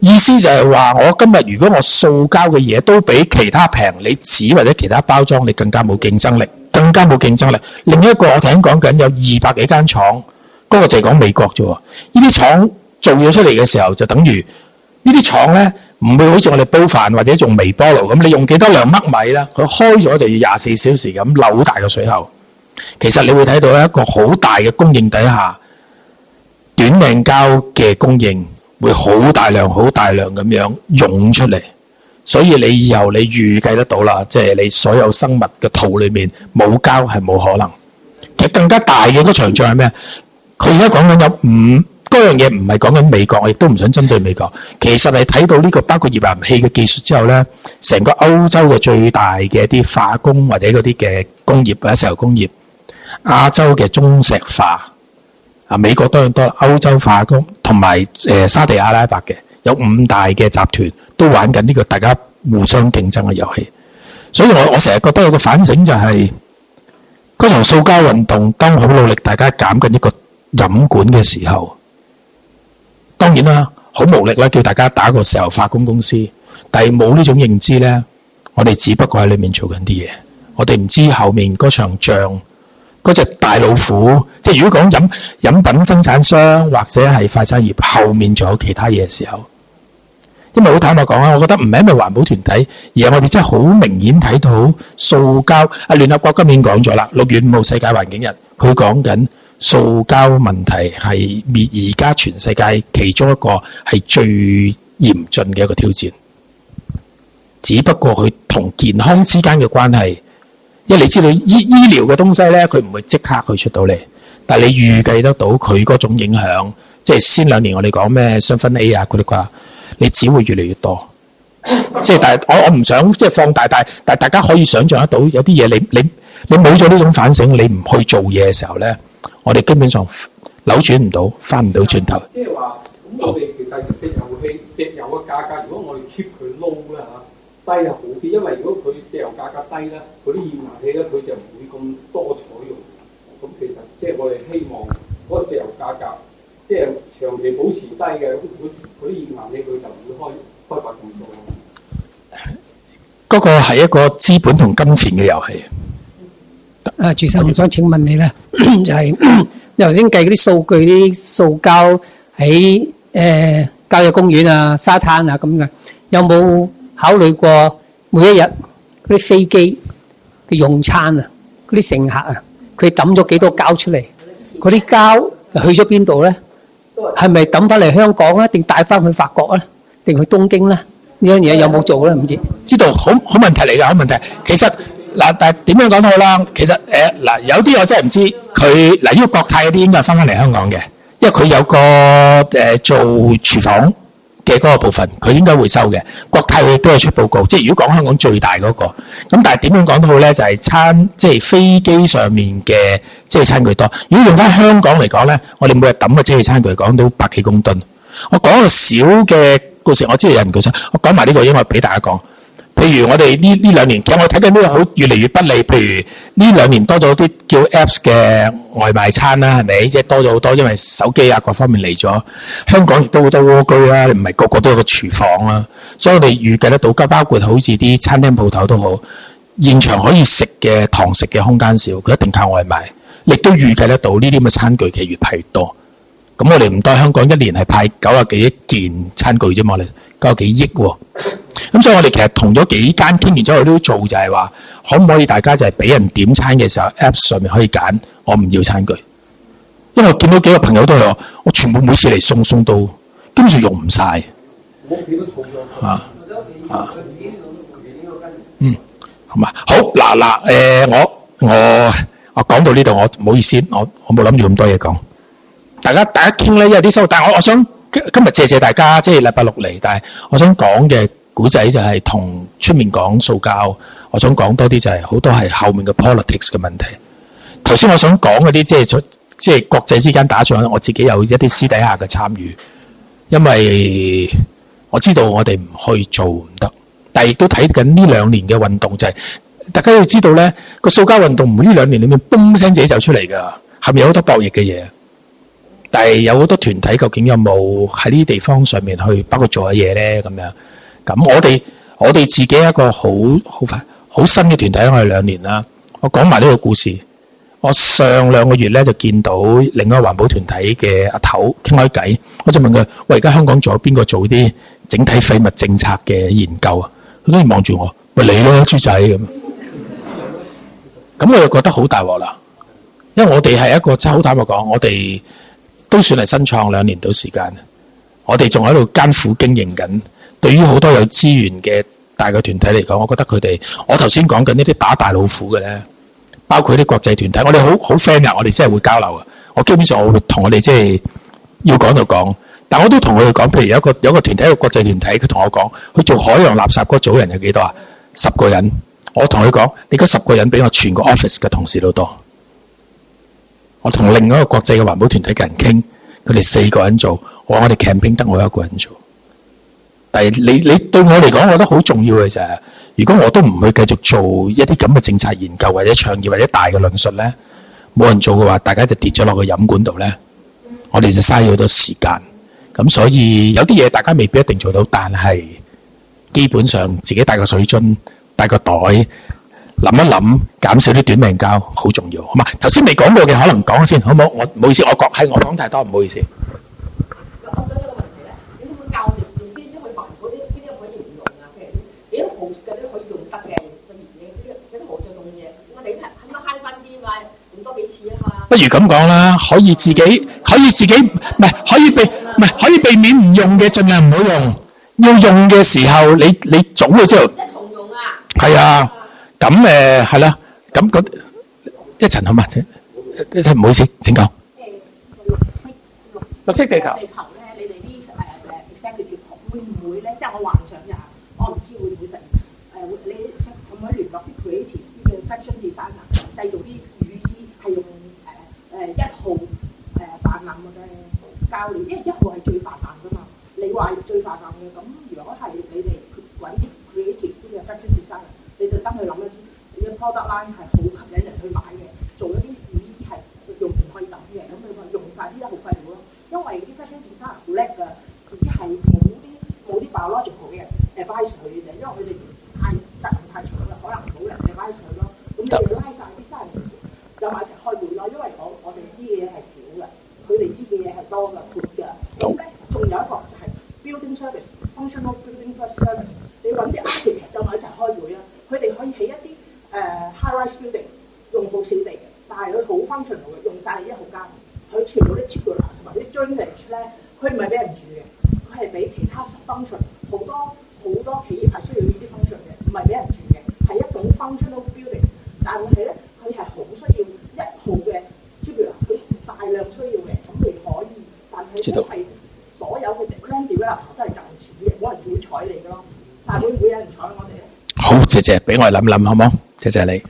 意思就係話，我今日如果我塑膠嘅嘢都比其他平，你紙或者其他包裝，你更加冇競爭力，更加冇競爭力。另一個我聽講緊有二百幾間廠，嗰、嗰個就係講美國啫喎。呢啲廠做咗出嚟嘅時候，就等於呢啲廠咧，唔會好似我哋煲飯或者用微波爐咁，你用幾多兩克米啦，佢開咗就要廿四小時咁扭好大個水喉。其實你會睇到一個好大嘅供應底下，短命膠嘅供應會好大量、好大量咁樣湧出嚟，所以你以後你預計得到啦，即係你所有生物嘅肚裏面冇膠係冇可能。其實更加大嘅嗰場仗係咩？佢而家講緊有五嗰樣嘢，唔係講緊美國，我亦都唔想針對美國。其實係睇到呢個包括頁岩氣嘅技術之後咧，成個歐洲嘅最大嘅一啲化工或者嗰啲嘅工業或者石油工業，亞洲嘅中石化。啊！美國當然多，歐洲化工同埋誒沙地阿拉伯嘅有五大嘅集團都玩緊呢個大家互相競爭嘅遊戲，所以我我成日覺得有個反省就係、是、嗰場塑膠運動，當好努力大家減緊一個飲管嘅時候，當然啦，好無力啦，叫大家打個石油化工公司，但係冇呢種認知咧，我哋只不過喺裏面做緊啲嘢，我哋唔知後面嗰場仗。嗰隻大老虎，即係如果講飲飲品生產商或者係快餐業，後面仲有其他嘢嘅時候，因為好坦白講啊，我覺得唔係因為環保團體，而係我哋真係好明顯睇到塑膠。啊，聯合國今年講咗啦，六月五號世界環境日，佢講緊塑膠問題係滅而家全世界其中一個係最嚴峻嘅一個挑戰。只不過佢同健康之間嘅關係。因為你知道醫醫療嘅東西咧，佢唔會即刻去出到嚟，但係你預計得到佢嗰種影響，即係先兩年我哋講咩雙酚 A 啊嗰啲啩，你只會越嚟越多。即係但係我我唔想即係放大，但係但係大家可以想象得到，有啲嘢你你你冇咗呢種反省，你唔去做嘢嘅時候咧，我哋基本上扭轉唔到，翻唔到轉頭。 即係話，咁我哋其實石油氣、石油嘅價格，如果我哋 keep 佢 low 啦嚇。低係好啲，因為如果佢石油價格低咧，嗰啲頁岩氣咧佢就唔會咁多採用。咁其實即係我哋希望嗰個石油價格即係長期保持低嘅，咁嗰啲頁岩氣佢就唔會開開發咁多。 嗰個係一個資本同金錢嘅遊戲。 啊，主席，我想請問你咧，就係你頭先計嗰啲數據，啲塑膠喺誒郊野公園啊、沙灘啊咁嘅，有冇考慮過每一日嗰啲飛機嘅用餐啊，嗰啲乘客啊，佢抌咗幾多膠出嚟？嗰啲膠去咗邊度咧？係咪抌翻嚟香港啊？定帶翻去法國啊？定去東京咧？呢樣嘢有冇做咧？唔知。知道好好問題嚟㗎，好問題。其實嗱，但係點樣講都好啦。其實誒嗱，有啲我真係唔知佢嗱，呢個國泰嗰啲應該係翻翻嚟香港嘅，因為佢有個誒做廚房嘅嗰個部分，佢應該會收嘅。國泰佢都係出報告，即係如果講香港最大嗰個，咁但係點樣講都好咧，就係餐即係飛機上面嘅即係餐具多。如果用翻香港嚟講咧，我哋每日抌嘅即係餐具講到百幾公噸。我講個小嘅故事，我知道有人舉手，我講埋呢個，因為俾大家講。譬如我哋呢呢兩年，其實我睇緊呢個好越嚟越不利。譬如呢兩年多咗啲叫 Apps 嘅外賣餐啦，係咪？即係多咗好多，因為手機啊各方面嚟咗。香港亦都好多蝸居啦，唔係個個都有個廚房啦。所以我哋預計得到，包括好似啲餐廳鋪頭都好，現場可以食嘅堂食嘅空間少，佢一定靠外賣。亦都預計得到呢啲咁嘅餐具其實越派越多。咁我哋唔多，香港一年係派九十幾億件餐具啫嘛，我哋九十幾億喎。咁所以我哋其實同咗幾間傾完之後，我都做就係話，可唔可以大家就係俾人點餐嘅時候 ，Apps 上面可以揀，我唔要餐具。因為我見到幾個朋友都係話，我全部每次嚟送送到，根本上用唔晒。啊啊，嗯，好嘛，好嗱嗱，誒我我我講到呢度，我唔好意思，我我冇諗住咁多嘢講。大家大家傾咧，因為啲收，但係我我想今日謝謝大家，即係禮拜六嚟，但係我想講嘅古仔就係同出面講塑膠，我想講多啲就係好多係後面嘅 politics 嘅問題。頭先我想講嗰啲即係即係國際之間打仗，我自己有一啲私底下嘅參與，因為我知道我哋唔去做唔得，但係亦都睇緊呢兩年嘅運動就係、是、大家要知道咧，個塑膠運動唔會呢兩年裡面嘣聲自己就出嚟㗎，後面有好多博弈嘅嘢。 但係有好多團體究竟有冇喺呢啲地方上面去包括做嘅嘢咧？咁樣咁我哋我哋自己一個好好快好新嘅團體，我哋兩年啦。我講埋呢個故事。我上兩個月咧就見到另一個環保團體嘅阿頭傾開偈，我就問佢：喂，而家香港仲有邊個做啲整體廢物政策嘅研究啊？佢跟住望住我，咪你咯，豬仔咁。咁我又覺得好大鑊啦，因為我哋係一個真係好坦白講，我哋都算係新創兩年到時間，我哋仲喺度艱苦經營緊。對於好多有資源嘅大嘅團體嚟講，我覺得佢哋，我頭先講緊呢啲打大老虎嘅咧。包括啲國際團體，我哋好好 friend 啊！我哋真係會交流啊！我基本上我會同我哋即係要講就講，但我都同佢哋講，譬如有一個有一個團體，一個國際團體，佢同我講，佢做海洋垃圾嗰組人有幾多啊？十個人。我同佢講，你嗰十個人比我全個 office 嘅同事都多。我同另外一個國際嘅環保團體嘅人傾，佢哋四個人做，我話我哋 campaign 得我一個人做。但係你你對我嚟講，我覺得好重要嘅就係。如果我都唔去繼續做一啲咁嘅政策研究或者倡議或者大嘅論述咧，冇人做嘅話，大家就跌咗落個飲管度咧，我哋就嘥咗好多時間。咁所以有啲嘢大家未必一定做到，但係基本上自己帶個水樽、帶個袋，諗一諗，減少啲短命膠，好重要。好嘛？頭先未講過嘅，可能講先，好唔好？我唔好意思，我講係我講太多，唔好意思。不如咁講啦，可以自己可以自己唔係可以避唔係可以避免唔用嘅，盡量唔好用。要用嘅時候，你你總會知道。一重用啊！係啊，咁誒係啦，咁嗰一層好嘛？一層唔好意思，請講。誒綠色綠色地球。地球咧，你哋啲誒誒 executive 會唔會咧？即係我幻想呀，我唔知會唔會成誒會你可唔可以聯絡啲 creative 啲嘅 fashion designer 製造啲雨衣係用。誒一號誒泛濫嘅膠料，因為一號係最泛濫㗎嘛。你話最泛濫嘅，咁如果係你哋揾啲 creative 啲嘅 fashion designer，你就登去諗一啲你嘅 product line 係好吸引人去買嘅，做一啲雨衣係用唔可以抌嘅，咁你咪用晒啲一號廢料咯。因為啲 fashion designer 好叻㗎，自己係冇啲冇啲 biological 嘅 advice 佢嘅，因為佢哋太責任太重啦，可能冇人 advice 佢咯。咁你哋拉晒啲 scientist 有埋一齊開會咯，因為我我哋知嘅嘢係少嘅，佢哋知嘅嘢係多嘅闊嘅。咁咧，仲有一個就係 building service，functional building service。你揾啲 architect 就埋一齊開會啦，佢哋可以起一啲誒 high-rise building，用好少地嘅，但係佢好 functional 嘅，用晒一號膠。佢全部啲 tubular 同埋啲 drainage 咧，佢唔係俾人住嘅，佢係俾其他 function。好多好多企業係需要呢啲 function 嘅，唔係俾人住嘅，係一種 functional building。但係咧，佢係好需要一號嘅 tubular，佢大量需要嘅，咁你可以，但係因為所有嘅 grand developer 都係賺錢嘅，冇人會睬你嘅咯。但係會唔會有人睬我哋咧？好，謝謝，俾我哋諗諗好冇？謝謝你。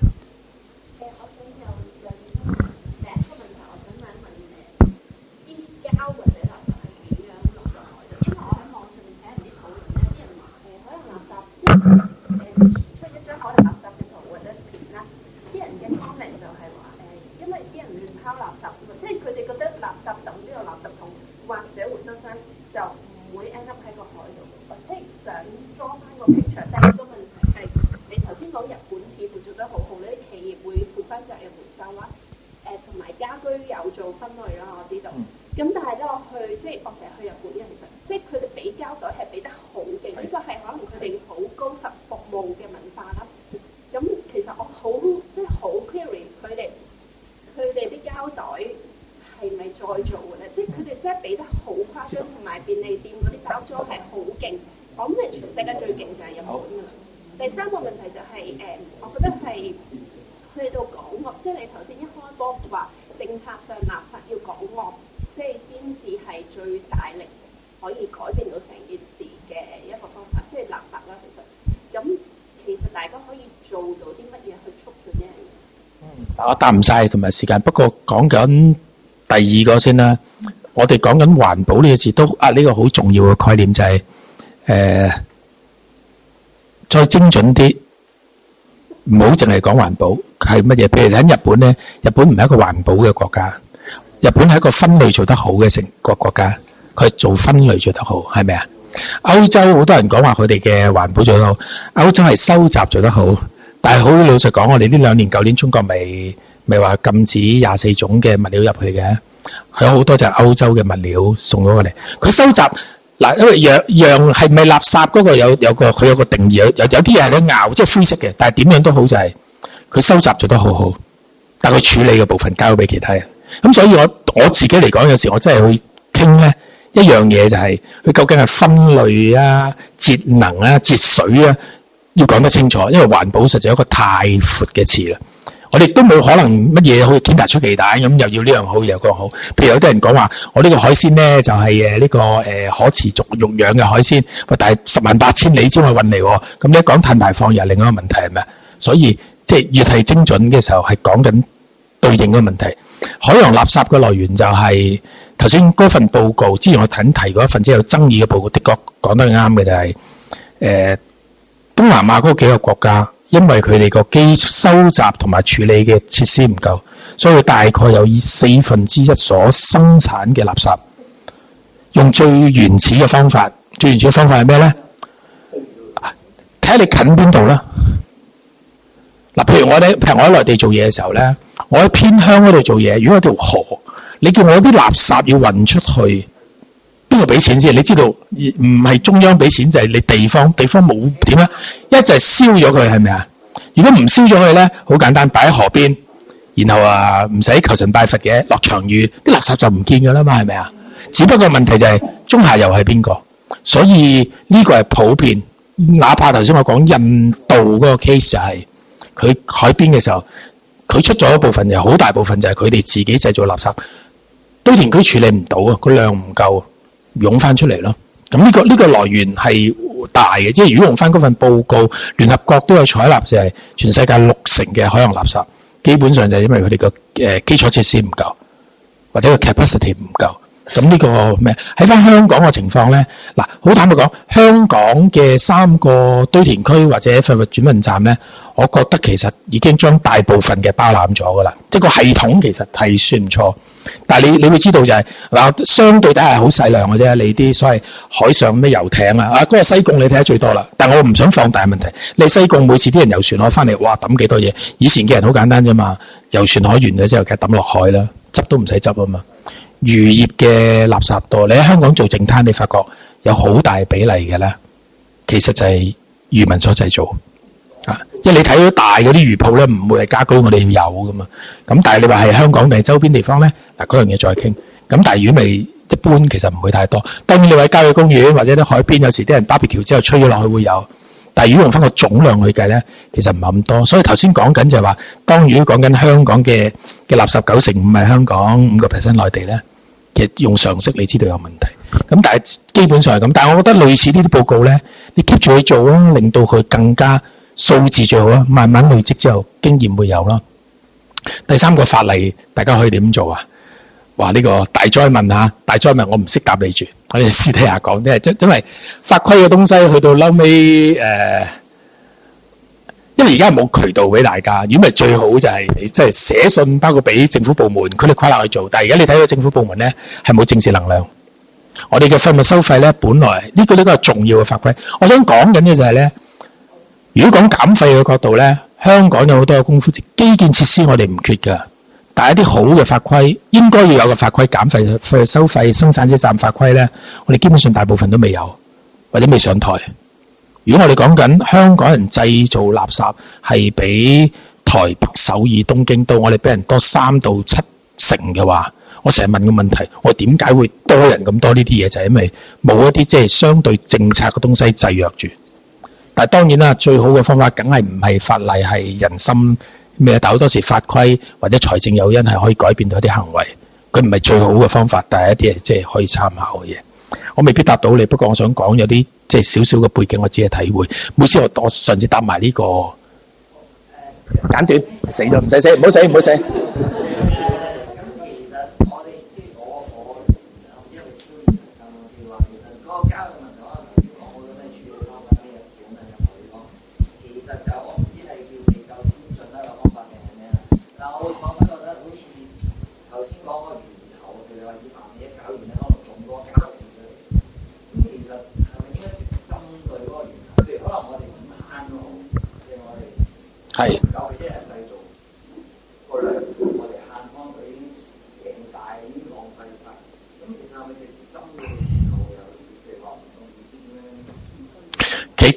我答唔晒同埋時間，不過講緊第二個先啦。我哋講緊環保呢個字都啊，呢個好重要嘅概念就係誒再精準啲，唔好淨係講環保係乜嘢。譬如喺日本咧，日本唔係一個環保嘅國家， 日本係一個分類做得好嘅成個國家，佢係做分類做得好，係咪啊？歐洲好多人講話佢哋嘅環保做得好，歐洲係收集做得好，但係好老實講，我哋呢兩年舊年中國未未話禁止廿四種嘅物料入去嘅，有好多就係歐洲嘅物料送咗過嚟，佢收集。嗱，因為樣樣係咪垃圾嗰個有有個佢有個定義，有有有啲嘢係咧拗，即係灰色嘅，但係點樣都好就係佢收集做得好好，但係佢處理嘅部分交俾其他人。咁所以我我自己嚟講，有時我真係去傾咧一樣嘢就係佢究竟係分類啊、節能啊、節水啊，要講得清楚，因為環保實在係一個太闊嘅詞啦。我哋都冇可能乜嘢好似天大出奇蛋咁，又要呢樣好，又嗰樣好。譬如有啲人講話，我呢個海鮮咧就係誒呢個誒可持續育養嘅海鮮，喂，但係十萬八千里先去運嚟喎。咁你一講碳排放又係另一個問題係咪？所以即係越係精準嘅時候，係講緊對應嘅問題。海洋垃圾嘅來源就係頭先嗰份報告，之前我睇提過一份即係有爭議嘅報告，的確講得啱嘅就係誒東南亞嗰幾個國家。因為佢哋個機收集同埋處理嘅設施唔夠，所以大概有以四分之一所生產嘅垃圾，用最原始嘅方法。最原始嘅方法係咩咧？睇下你近邊度啦。嗱，譬如我哋，譬如我喺內地做嘢嘅時候咧，我喺偏鄉嗰度做嘢，如果有條河，你叫我啲垃圾要運出去，邊個俾錢先？你知道唔係中央俾錢，就係你地方，地方冇點啊？一就係燒咗佢，係咪啊？如果唔燒咗佢咧，好簡單，擺喺河邊，然後啊唔使求神拜佛嘅，落場雨，啲垃圾就唔見噶啦嘛，係咪啊？只不過問題就係中下游係邊個？所以呢個係普遍，哪怕頭先我講印度嗰個 case 就係佢海邊嘅時候，佢出咗一部分，就好大部分就係佢哋自己製造垃圾，堆填區處理唔到啊，個量唔夠。湧翻出嚟咯，咁呢、這個呢、這個來源係大嘅，即係如果用翻嗰份報告，聯合國都有採納，就係全世界六成嘅海洋垃圾，基本上就係因為佢哋個誒基礎設施唔夠，或者個 capacity 唔夠。咁呢個咩？喺翻香港嘅情況咧，嗱，好坦白講，香港嘅三個堆填區或者廢物轉運站咧，我覺得其實已經將大部分嘅包攬咗噶啦，即係個系統其實係算唔錯。但係你你會知道就係、是、嗱，相對底係好細量嘅啫。你啲所謂海上咩遊艇啊，啊嗰、那個西貢你睇得最多啦。但係我唔想放大問題。你西貢每次啲人遊船河翻嚟，哇抌幾多嘢？以前嘅人好簡單啫嘛，遊船河完咗之後，梗係抌落海啦，執都唔使執啊嘛。漁業嘅垃圾多，你喺香港做淨灘，你發覺有好大比例嘅咧，其實就係漁民所製造啊。因為你睇到大嗰啲魚鋪咧，唔會係家居，我哋要有噶嘛。咁但係你話係香港定係周邊地方咧，嗱嗰樣嘢再傾。咁但係如果未一般，其實唔會太多。當然你話喺郊野公園或者啲海邊，有時啲人 barbecue 之後吹咗落去會有。但係如果用翻個總量去計咧，其實唔係咁多。所以頭先講緊就係話，當如果講緊香港嘅嘅垃圾九成五係香港，五個 percent 內地咧，其實用常識你知道有問題。咁但係基本上係咁。但係我覺得類似呢啲報告咧，你 keep 住去做啊，令到佢更加數字最好啊，慢慢累積之後經驗會有咯。第三個法例大家可以點做啊？話呢、這個大災問嚇，大災問我唔識答你住，我哋私底下講，即係即因為法規嘅東西去到嬲尾誒，因為而家冇渠道俾大家，如果咪最好就係你即係寫信，包括俾政府部門，佢哋規劃去做。但係而家你睇到政府部門咧係冇正視能量。我哋嘅廢物收費咧，本來呢、這個呢、這個係重要嘅法規。我想講緊嘅就係咧，如果講減廢嘅角度咧，香港有好多嘅功夫，基建設施我哋唔缺㗎。但係一啲好嘅法規，應該要有嘅法規，減廢、廢收費、生產者責任法規咧，我哋基本上大部分都未有，或者未上台。如果我哋講緊香港人製造垃圾係比台北、首爾、東京都，我哋比人多三到七成嘅話，我成日問個問題，我點解會多人咁多呢啲嘢？就係因為冇一啲即係相對政策嘅東西制約住。但係當然啦，最好嘅方法梗係唔係法例，係人心。咩？但好多時法規或者財政誘因係可以改變到一啲行為，佢唔係最好嘅方法，但係一啲係即係可以參考嘅嘢。我未必答到你，不過我想講有啲即係少少嘅背景，我只係體會。每次我我上次答埋呢個簡短，死咗唔使死，唔好死唔好死。 頭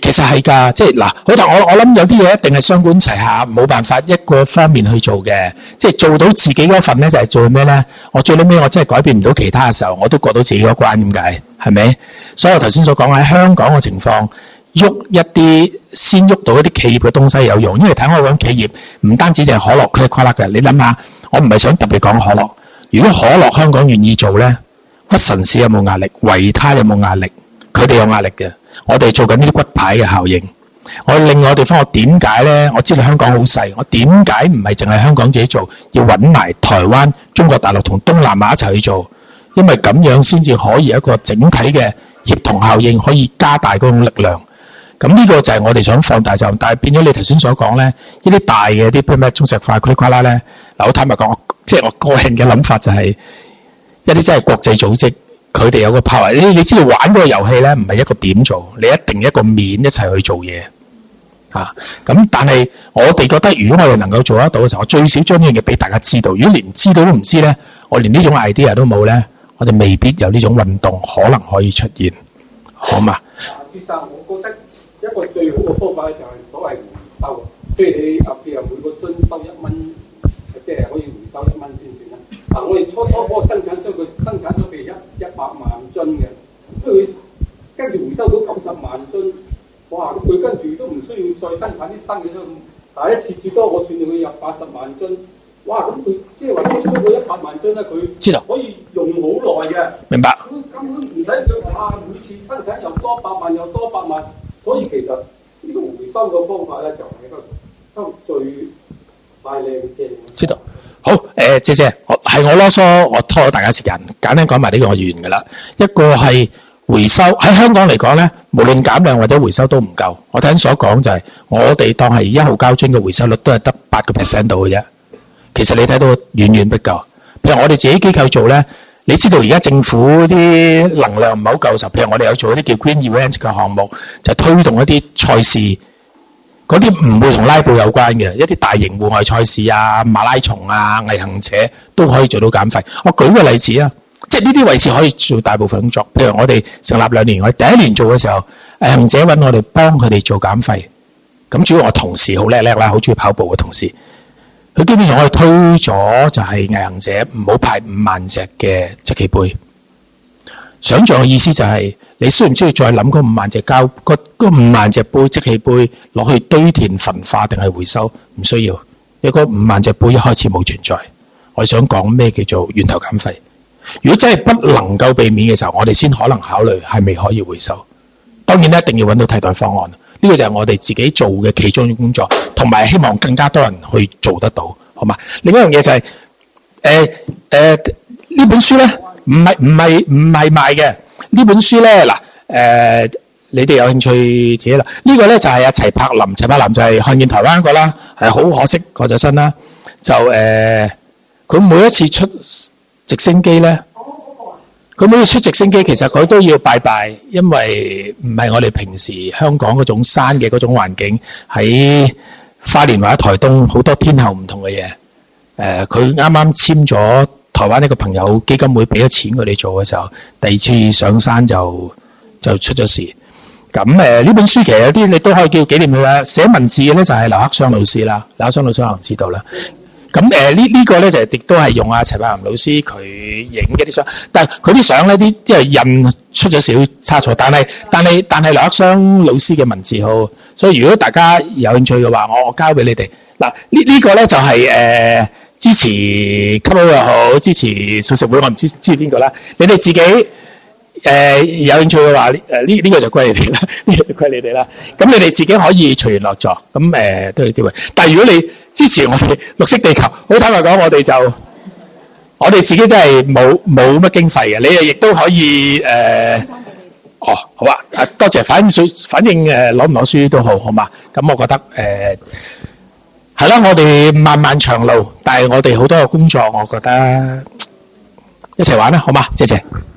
其實係㗎，即係嗱，好但我我諗有啲嘢一定係雙管齊下，冇辦法一個方面去做嘅。即係做到自己嗰份咧，就係做咩咧？我最尾我真係改變唔到其他嘅時候，我都過到自己嗰關，點解？係咪？所以我頭先所講喺香港嘅情況，喐一啲先喐到一啲企業嘅東西有用，因為睇我講企業唔單止就係可樂，佢係跨粒嘅。你諗下，我唔係想特別講可樂。如果可樂香港願意做咧，屈臣氏有冇壓力？維他有冇壓力？佢哋有壓力嘅。我哋做緊呢啲骨牌嘅效應。我另外地方，我點解咧？我知道香港好細，我點解唔係淨係香港自己做，要揾埋台灣、中國大陸同東南亞一齊去做？因為咁樣先至可以一個整體嘅協同效應，可以加大嗰種力量。咁呢個就係我哋想放大就，但係變咗你頭先所講咧，呢啲大嘅啲咩中石化、嗰啲瓜啦咧，嗱，我坦白講，即係我個人嘅諗法就係一啲真係國際組織，佢哋有個 power。你你知道玩嗰個遊戲咧，唔係一個點做，你一定一個面一齊去做嘢嚇。咁但係我哋覺得，如果我哋能夠做得到嘅時候，我最少將呢樣嘢俾大家知道。如果連知道都唔知咧，我連呢種 idea 都冇咧，我哋未必有呢種運動可能可以出現，好嘛？ 朱生，我覺得一個最好嘅方法咧，就係所謂回收。譬如你啊，譬如每個樽收一蚊，即係可以回收一蚊先算啦。嗱，我哋初初嗰個生產商佢生產咗譬如一一百萬樽嘅，所以佢跟住回收到九十萬樽，哇！咁佢跟住都唔需要再生產啲新嘅樽，但係一次至多我算佢入八十萬樽，哇！咁佢即係話推出嗰一百萬樽咧，佢知道可以用好耐嘅。 明白。 咁根本唔使再哇，每次生產又多百萬又多百萬，所以其實呢個回收嘅方法咧，就係一個收最快靚正。 知道。好，誒、呃，謝謝，我係我囉嗦，我拖咗大家時間，簡單講埋呢個我完㗎啦。一個係回收喺香港嚟講咧，無論減量或者回收都唔夠。我頭先所講就係、是，我哋當係一號膠樽嘅回收率都係得八個 percent 度嘅啫。其實你睇到遠遠不夠。譬如我哋自己機構做咧，你知道而家政府啲能量唔係好夠時，譬如我哋有做一啲叫 Green Event 嘅項目，就推動一啲賽事。嗰啲唔會同拉布有關嘅，一啲大型戶外賽事啊、馬拉松啊、毅行者都可以做到減廢。我舉個例子啊，即係呢啲位置可以做大部分工作。譬如我哋成立兩年，我哋第一年做嘅時候，毅行者揾我哋幫佢哋做減廢。咁主要我同事好叻叻啦，好中意跑步嘅同事，佢基本上我哋推咗就係毅行者唔好派五萬隻嘅即棄杯。想像嘅意思就係、是，你需唔需要再諗嗰五萬隻膠，嗰嗰五萬隻杯即棄杯攞去堆填焚化定係回收？唔需要，因為嗰五萬隻杯一開始冇存在。我哋想講咩叫做源頭減廢？如果真係不能夠避免嘅時候，我哋先可能考慮係咪可以回收。當然咧，一定要揾到替代方案。呢、這個就係我哋自己做嘅其中嘅工作，同埋希望更加多人去做得到，好嘛？另一樣嘢就係、是，誒誒呢本書咧。唔係唔係唔係賣嘅呢本書咧嗱，誒、呃、你哋有興趣自己啦。呢、這個咧就係阿齊柏林，齊柏林就係看見台灣一個啦，係好可惜過咗身啦。就誒，佢、呃、每一次出直升機咧，佢每次出直升機其實佢都要拜拜，因為唔係我哋平時香港嗰種山嘅嗰種環境，喺花蓮或者台東好多天候唔同嘅嘢。誒、呃，佢啱啱簽咗。台灣呢個朋友基金會俾咗錢佢哋做嘅時候，第二次上山就就出咗事。咁誒呢本書其實有啲你都可以叫紀念佢啦。寫文字嘅咧就係劉克襄老師啦，劉克襄老師可能知道啦。咁誒呢呢個咧就亦都係用阿齊柏林老師佢影嘅啲相，但係佢啲相咧啲即係印出咗少差錯，但係但係但係劉克襄老師嘅文字好，所以如果大家有興趣嘅話，我我交俾你哋嗱。呢呢個咧就係誒。支持吸好又好，支持素食會，我唔知知邊個啦。你哋自己誒、呃、有興趣嘅話，誒呢呢個就歸你哋啦，呢、這個就歸你哋啦。咁你哋自己可以隨緣落座，咁誒、呃、都有機會。但係如果你支持我哋綠色地球，好坦白講，我哋就我哋自己真係冇冇乜經費嘅。你哋亦都可以誒、呃，哦好啊，啊多謝，反正反正誒攞唔攞書都好，好嘛？咁我覺得誒。呃係啦，我哋漫漫長路，但係我哋好多嘅工作，我覺得一齊玩啦，好嘛？謝謝。